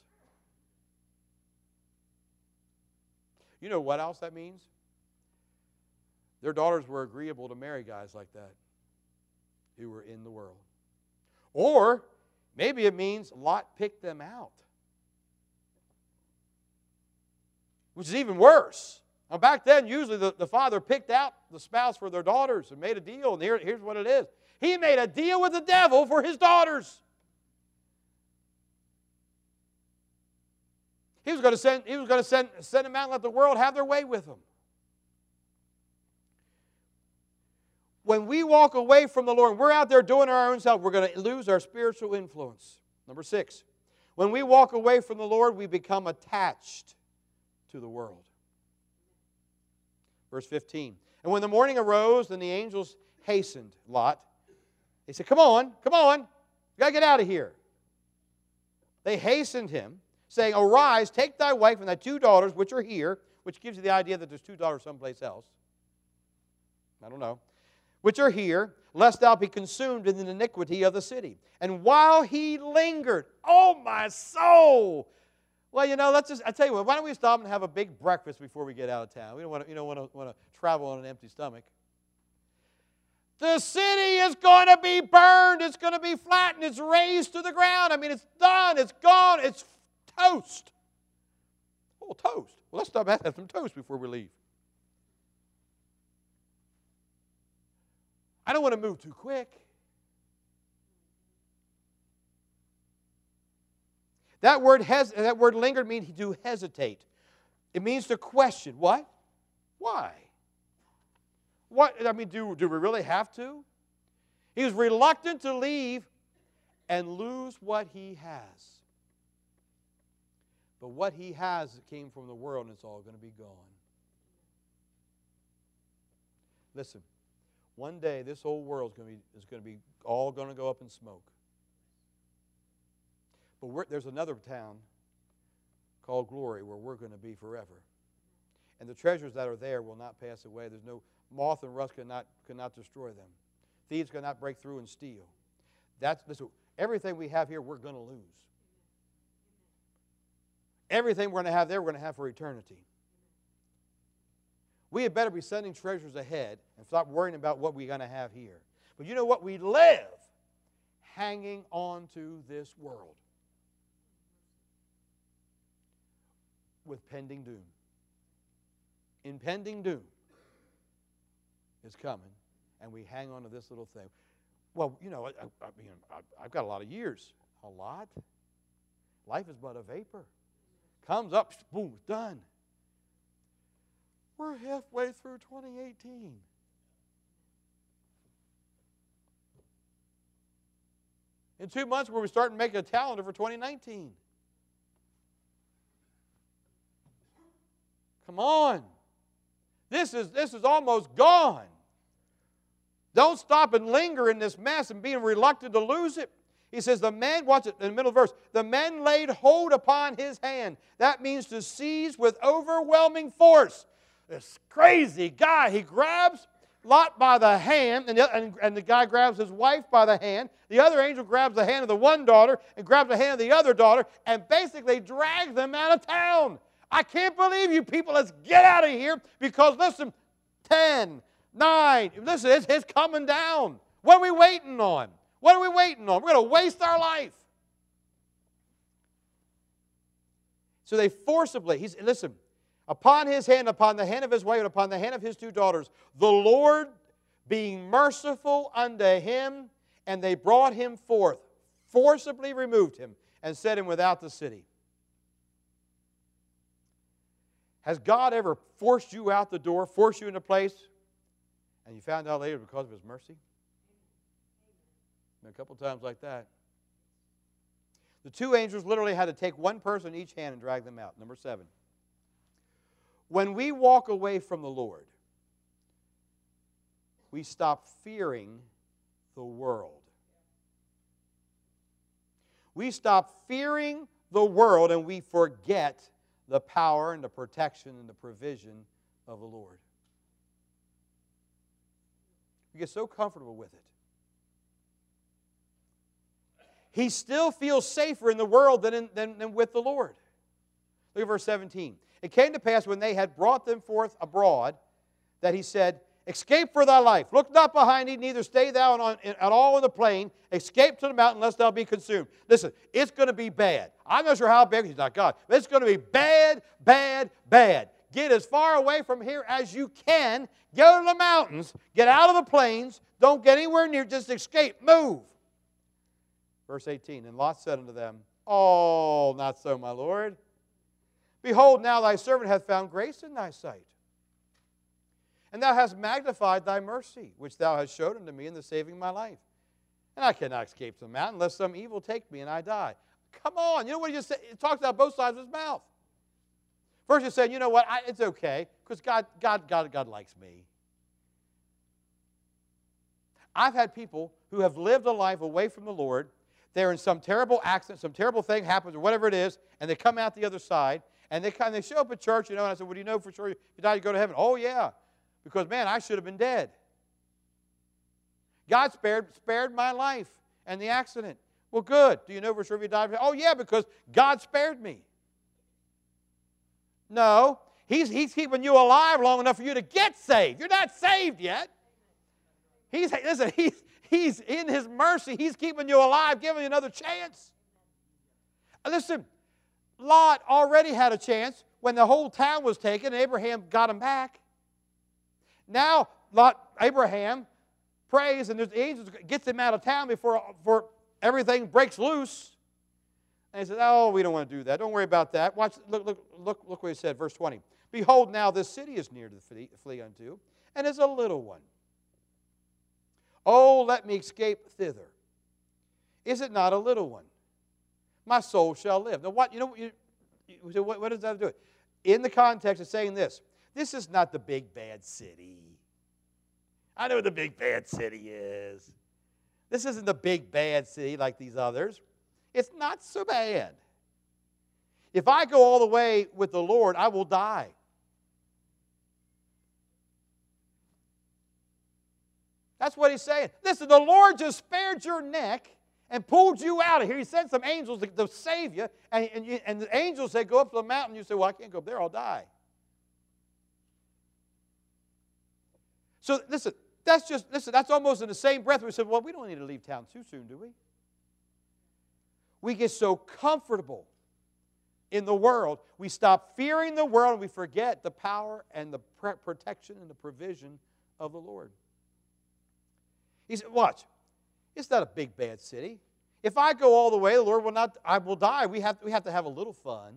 You know what else that means? Their daughters were agreeable to marry guys like that who were in the world. Or maybe it means Lot picked them out, which is even worse. Now, back then, usually the, the father picked out the spouse for their daughters and made a deal, and here, here's what it is. He made a deal with the devil for his daughters. He was going to send, he was going to send, send them out and let the world have their way with them. When we walk away from the Lord, and we're out there doing our own self, we're going to lose our spiritual influence. Number six, when we walk away from the Lord, we become attached to the world. Verse fifteen. And when the morning arose and the angels hastened Lot, they said, come on, come on, you got to get out of here. They hastened him, saying, arise, take thy wife and thy two daughters, which are here, which gives you the idea that there's two daughters someplace else. I don't know. Which are here, lest thou be consumed in the iniquity of the city. And while he lingered, oh my soul, Well, you know, let's just, I tell you what, why don't we stop and have a big breakfast before we get out of town? We don't want to, you know, want to, want to travel on an empty stomach. The city is going to be burned. It's going to be flattened. It's razed to the ground. I mean, it's done. It's gone. It's toast. Oh, toast. Well, let's stop and have some toast before we leave. I don't want to move too quick. That word, hes- that word lingered means to hesitate. It means to question. What? Why? What? I mean, do, do we really have to? He was reluctant to leave and lose what he has. But what he has came from the world, and it's all going to be gone. Listen, one day this whole world is going to be, is going to be all going to go up in smoke. But we're, there's another town called glory where we're going to be forever. And the treasures that are there will not pass away. There's no moth and rust cannot, cannot destroy them. Thieves cannot break through and steal. That's, listen, everything we have here, we're going to lose. Everything we're going to have there, we're going to have for eternity. We had better be sending treasures ahead and stop worrying about what we're going to have here. But you know what? We live hanging on to this world with pending doom. Impending doom is coming, and we hang on to this little thing. Well, you know, I, I mean, I've got a lot of years. A lot? Life is but a vapor. Comes up, boom, done. We're halfway through twenty eighteen. In two months, we're starting to make a calendar for twenty nineteen. Come on. This is, this is almost gone. Don't stop and linger in this mess and being reluctant to lose it. He says, the man, watch it in the middle of the verse, the men laid hold upon his hand. That means to seize with overwhelming force. This crazy guy, he grabs Lot by the hand, and the, and, and the guy grabs his wife by the hand. The other angel grabs the hand of the one daughter and grabs the hand of the other daughter and basically drags them out of town. I can't believe you people. Let's get out of here because, listen, ten, nine, listen, it's, it's coming down. What are we waiting on? What are we waiting on? We're going to waste our life. So they forcibly, he's, listen, upon his hand, upon the hand of his wife, and upon the hand of his two daughters, the Lord being merciful unto him, and they brought him forth, forcibly removed him, and set him without the city. Has God ever forced you out the door, forced you into place, and you found out later because of his mercy? A couple times like that. The two angels literally had to take one person in each hand and drag them out. Number seven. When we walk away from the Lord, we stop fearing the world. We stop fearing the world and we forget the power and the protection and the provision of the Lord. We get so comfortable with it. He still feels safer in the world than, in, than, than with the Lord. Look at verse seventeen. It came to pass when they had brought them forth abroad that he said, escape for thy life. Look not behind thee, neither stay thou on, at all in the plain. Escape to the mountain, lest thou be consumed. Listen, it's going to be bad. I'm not sure how bad, he's not God, but it's going to be bad, bad, bad. Get as far away from here as you can. Go to the mountains. Get out of the plains. Don't get anywhere near. Just escape. Move. Verse eighteen, and Lot said unto them, oh, not so, my Lord. Behold, now thy servant hath found grace in thy sight. And thou hast magnified thy mercy, which thou hast showed unto me in the saving my life. And I cannot escape to the mountain, lest some evil take me and I die. Come on, you know what he just said? He talks out both sides of his mouth. First he said, you know what, I, it's okay, because God, God, God, God likes me. I've had people who have lived a life away from the Lord. They're in some terrible accident, some terrible thing happens, or whatever it is, and they come out the other side, and they kind of they show up at church, you know, and I said, well, do you know for sure if you die, you go to heaven? Oh, yeah, because, man, I should have been dead. God spared, spared my life and the accident. Well, good. Do you know for sure if you died? Oh, yeah, because God spared me. No. He's, he's keeping you alive long enough for you to get saved. You're not saved yet. He's, listen, he's, he's in His mercy. He's keeping you alive, giving you another chance. Listen, Lot already had a chance when the whole town was taken and Abraham got him back. Now, Lot, Abraham prays and there's angels, gets him out of town before, before everything breaks loose. And he says, oh, we don't want to do that. Don't worry about that. Watch, look, look, look, look what he said, verse twenty. Behold, now this city is near to flee, flee unto, and is a little one. Oh, let me escape thither. Is it not a little one? My soul shall live. Now, what, you know, you, you, what, what does that have to do with it? In the context of saying this, this is not the big bad city. I know what the big bad city is. This isn't the big bad city like these others. It's not so bad. If I go all the way with the Lord, I will die. That's what he's saying. Listen, the Lord just spared your neck and pulled you out of here. He sent some angels to, to save you, and, and, you, and the angels said, go up to the mountain. You say, well, I can't go up there. I'll die. So listen, that's just, listen, that's almost in the same breath. We said, well, we don't need to leave town too soon, do we? We get so comfortable in the world, we stop fearing the world, and we forget the power and the protection and the provision of the Lord. He said, watch, it's not a big bad city. If I go all the way, the Lord will not, I will die. We have, we have to have a little fun.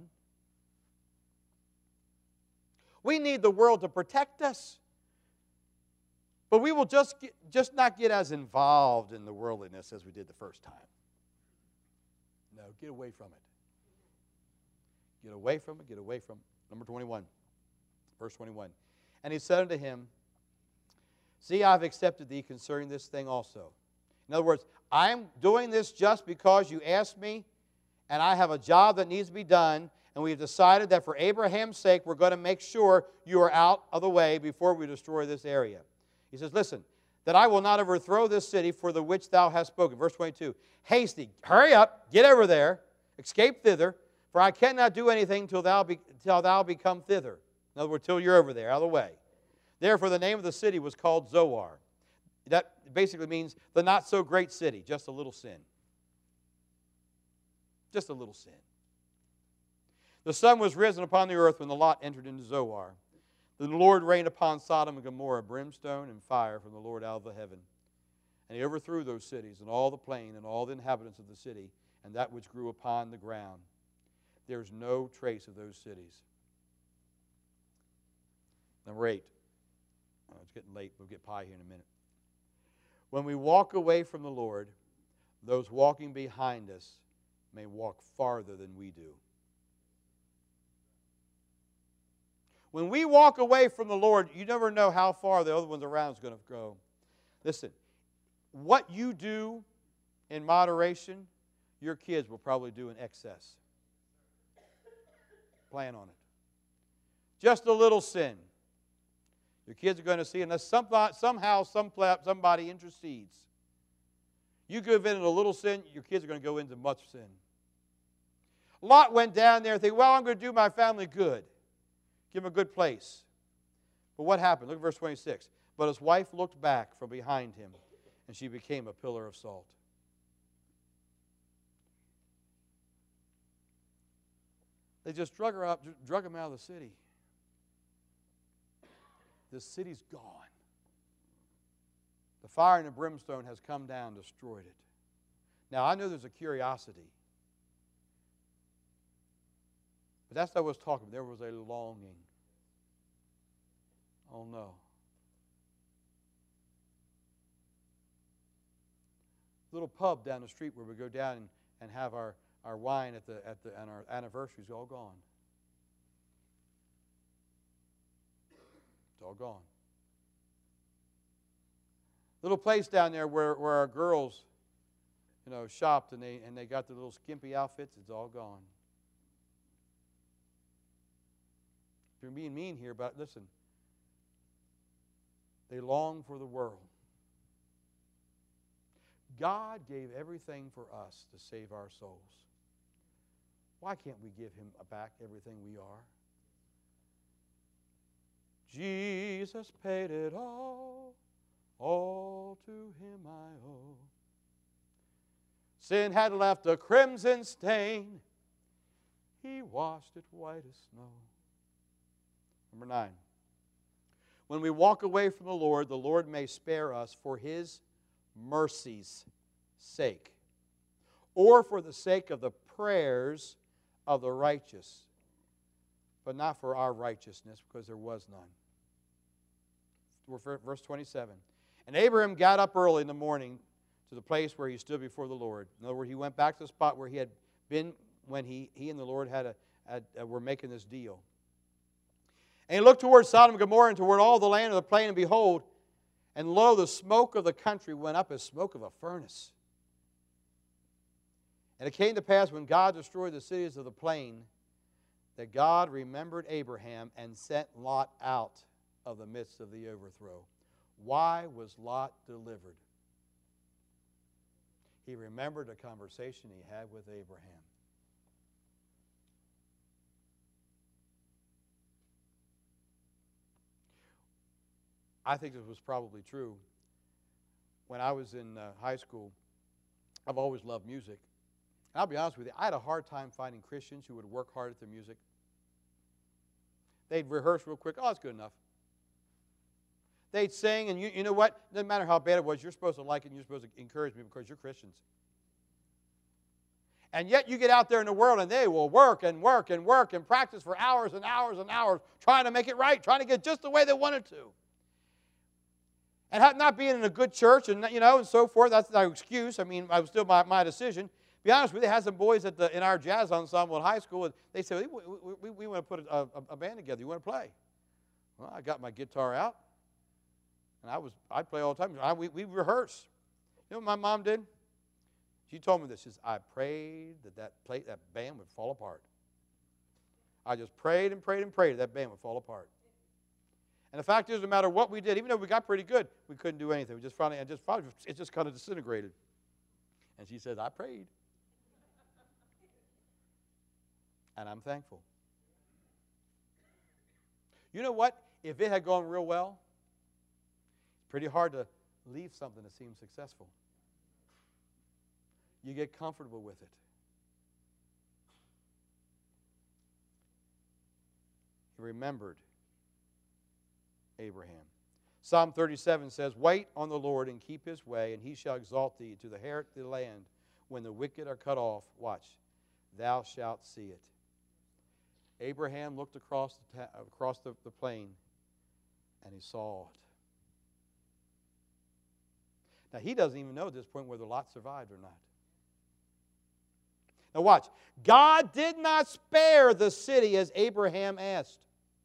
We need the world to protect us. But we will just, get, just not get as involved in the worldliness as we did the first time. No, get away from it. Get away from it, get away from it. Number twenty-one, verse twenty-one. And he said unto him, see, I've accepted thee concerning this thing also. In other words, I'm doing this just because you asked me, and I have a job that needs to be done, and we've decided that for Abraham's sake, we're going to make sure you are out of the way before we destroy this area. He says, listen, that I will not overthrow this city for the which thou hast spoken. Verse twenty-two, haste thee, hurry up, get over there, escape thither, for I cannot do anything till thou, be, till thou become thither. In other words, till you're over there, out of the way. Therefore, the name of the city was called Zoar. That basically means the not-so-great city, just a little sin. Just a little sin. The sun was risen upon the earth when the Lot entered into Zoar. Then the Lord rained upon Sodom and Gomorrah brimstone and fire from the Lord out of the heaven. And he overthrew those cities and all the plain and all the inhabitants of the city and that which grew upon the ground. There is no trace of those cities. Number eight. Oh, it's getting late. We'll get pie here in a minute. When we walk away from the Lord, those walking behind us may walk farther than we do. When we walk away from the Lord, you never know how far the other ones around is going to go. Listen, what you do in moderation, your kids will probably do in excess. Plan on it. Just a little sin. Your kids are going to see, unless somehow somebody intercedes. You give in a little sin, your kids are going to go into much sin. Lot went down there and think, well, I'm going to do my family good. Give them a good place. But what happened? Look at verse twenty-six. But his wife looked back from behind him, and she became a pillar of salt. They just drug her up, drug him out of the city. The city's gone. The fire and the brimstone has come down, destroyed it. Now, I know there's a curiosity. But that's what I was talking about. There was a longing. Oh, no. Little pub down the street where we go down and, and have our, our wine at the, at the, and our anniversary's all gone. It's all gone. Little place down there where, where our girls, you know, shopped and they, and they got the little skimpy outfits, it's all gone. You're being mean here, but listen. They long for the world. God gave everything for us to save our souls. Why can't we give Him back everything we are? Jesus paid it all, all to him I owe. Sin had left a crimson stain, he washed it white as snow. Number nine. When we walk away from the Lord, the Lord may spare us for his mercy's sake, or for the sake of the prayers of the righteous, but not for our righteousness, because there was none. Verse twenty-seven. And Abraham got up early in the morning to the place where he stood before the Lord. In other words, he went back to the spot where he had been when he, he and the Lord had a, had, uh, were making this deal. And he looked toward Sodom and Gomorrah and toward all the land of the plain, and behold, and lo, the smoke of the country went up as smoke of a furnace. And it came to pass, when God destroyed the cities of the plain, that God remembered Abraham and sent Lot out of the midst of the overthrow. Why was Lot delivered? He remembered a conversation he had with Abraham. I think this was probably true. When I was in uh, high school, I've always loved music. And I'll be honest with you, I had a hard time finding Christians who would work hard at their music. They'd rehearse real quick. Oh, it's good enough. They'd sing, and you, you know what? It doesn't matter how bad it was. You're supposed to like it, and you're supposed to encourage me because you're Christians. And yet you get out there in the world, and they will work and work and work and practice for hours and hours and hours trying to make it right, trying to get just the way they wanted to. And not being in a good church and, you know, and so forth, that's no excuse. I mean, it was still my, my decision. To be honest with you, I had some boys at the, in our jazz ensemble in high school, and they said, we, we, we, we want to put a, a, a band together. You want to play? Well, I got my guitar out, and I was, I'd play all the time. I, we, we rehearse. You know what my mom did? She told me this. She says, I prayed that that, play, that band would fall apart. I just prayed and prayed and prayed that that band would fall apart. And the fact is, no matter what we did, even though we got pretty good, we couldn't do anything. We just finally, and just finally, it just kind of disintegrated. And she says, I prayed. And I'm thankful. You know what? If it had gone real well, it's pretty hard to leave something that seems successful. You get comfortable with it. He remembered Abraham. Psalm thirty-seven says, wait on the Lord and keep his way, and he shall exalt thee to inherit the land. When the wicked are cut off, watch, thou shalt see it. Abraham looked across the, ta- across the, the plain, and he saw it. Now, he doesn't even know at this point whether Lot survived or not. Now, watch. God did not spare the city as Abraham asked.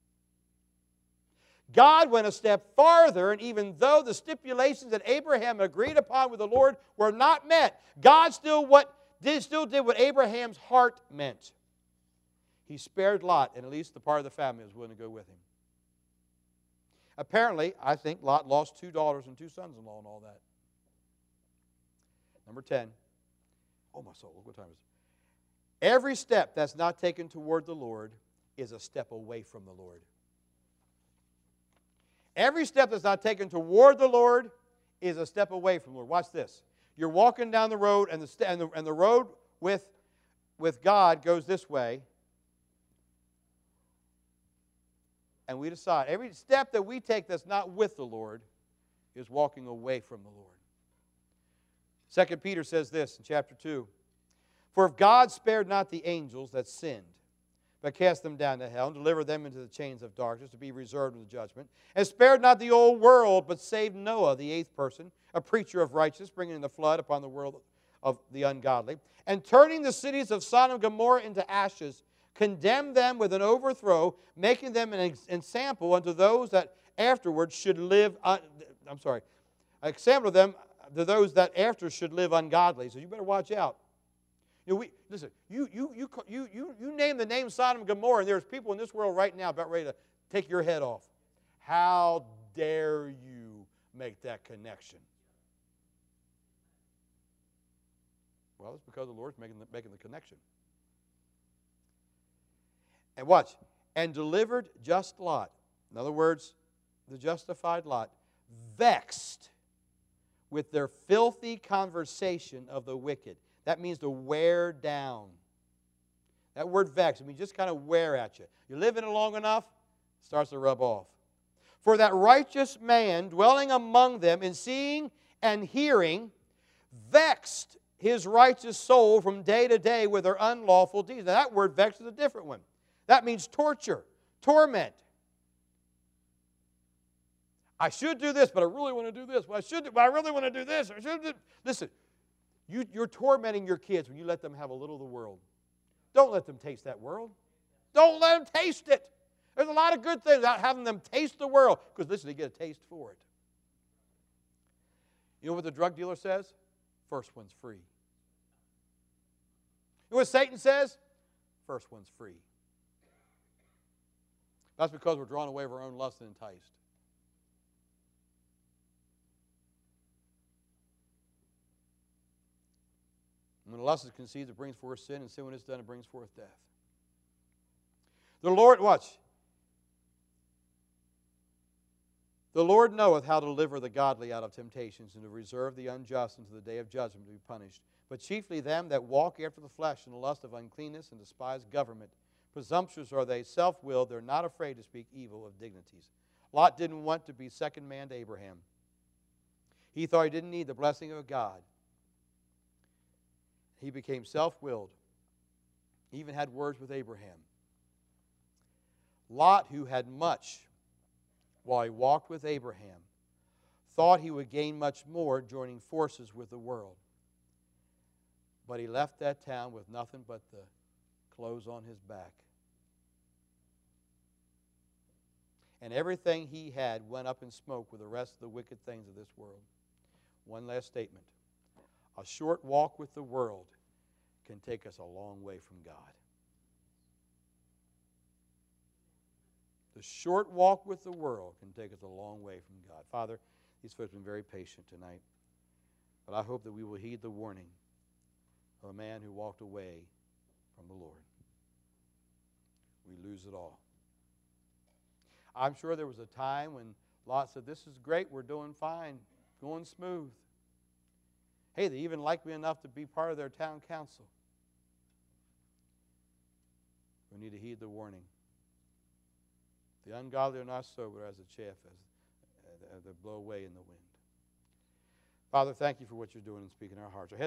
God went a step farther, and even though the stipulations that Abraham agreed upon with the Lord were not met, God still, what, did, still did what Abraham's heart meant. He spared Lot, and at least the part of the family was willing to go with him. Apparently, I think Lot lost two daughters and two sons-in-law and all that. Number ten. Oh, my soul, look what time it is. Every step that's not taken toward the Lord is a step away from the Lord. Every step that's not taken toward the Lord is a step away from the Lord. Watch this. You're walking down the road, and the, st- and the, and the road with, with God goes this way. And we decide, every step that we take that's not with the Lord is walking away from the Lord. Second Peter says this in chapter two. For if God spared not the angels that sinned, but cast them down to hell, and delivered them into the chains of darkness to be reserved in the judgment, and spared not the old world, but saved Noah, the eighth person, a preacher of righteousness, bringing the flood upon the world of the ungodly, and turning the cities of Sodom and Gomorrah into ashes, condemned them with an overthrow, making them an example unto those that afterwards should live, un- I'm sorry, an example of them to those that after should live ungodly. So you better watch out. You know, we, listen, you, you, you, you, you, you name the name Sodom and Gomorrah, and there's people in this world right now about ready to take your head off. How dare you make that connection? Well, it's because the Lord's making the, making the connection. And watch. And delivered just Lot, In other words, the justified Lot, vexed with their filthy conversation of the wicked. That means to wear down. That word vex, I mean, just kind of wear at you. You live in it long enough, it starts to rub off. For that righteous man dwelling among them and seeing and hearing vexed his righteous soul from day to day with their unlawful deeds. Now that word vex is a different one. That means torture, torment. I should do this, but I really want to do this. Well, I should do, but I really want to do this. I should do. Listen, you, you're tormenting your kids when you let them have a little of the world. Don't let them taste that world. Don't let them taste it. There's a lot of good things about having them taste the world, because listen, they get a taste for it. You know what the drug dealer says? First one's free. You know what Satan says? First one's free. That's because we're drawn away of our own lust and enticed. When lust is conceived, it brings forth sin, and sin, when it's done, it brings forth death. The Lord, watch. The Lord knoweth how to deliver the godly out of temptations, and to reserve the unjust unto the day of judgment to be punished. But chiefly them that walk after the flesh in the lust of uncleanness and despise government. Presumptuous are they, self-willed, they're not afraid to speak evil of dignities. Lot didn't want to be second man to Abraham. He thought he didn't need the blessing of God. He became self-willed. He even had words with Abraham. Lot, who had much while he walked with Abraham, thought he would gain much more joining forces with the world. But he left that town with nothing but the clothes on his back. And everything he had went up in smoke with the rest of the wicked things of this world. One last statement. A short walk with the world can take us a long way from God. The short walk with the world can take us a long way from God. Father, these folks have been very patient tonight. But I hope that we will heed the warning of a man who walked away from the Lord. We lose it all. I'm sure there was a time when Lot said, this is great, we're doing fine, going smooth. Hey, they even like me enough to be part of their town council. We need to heed the warning. The ungodly are not sober as the chaff as they blow away in the wind. Father, thank you for what you're doing and speaking in our hearts. Our heads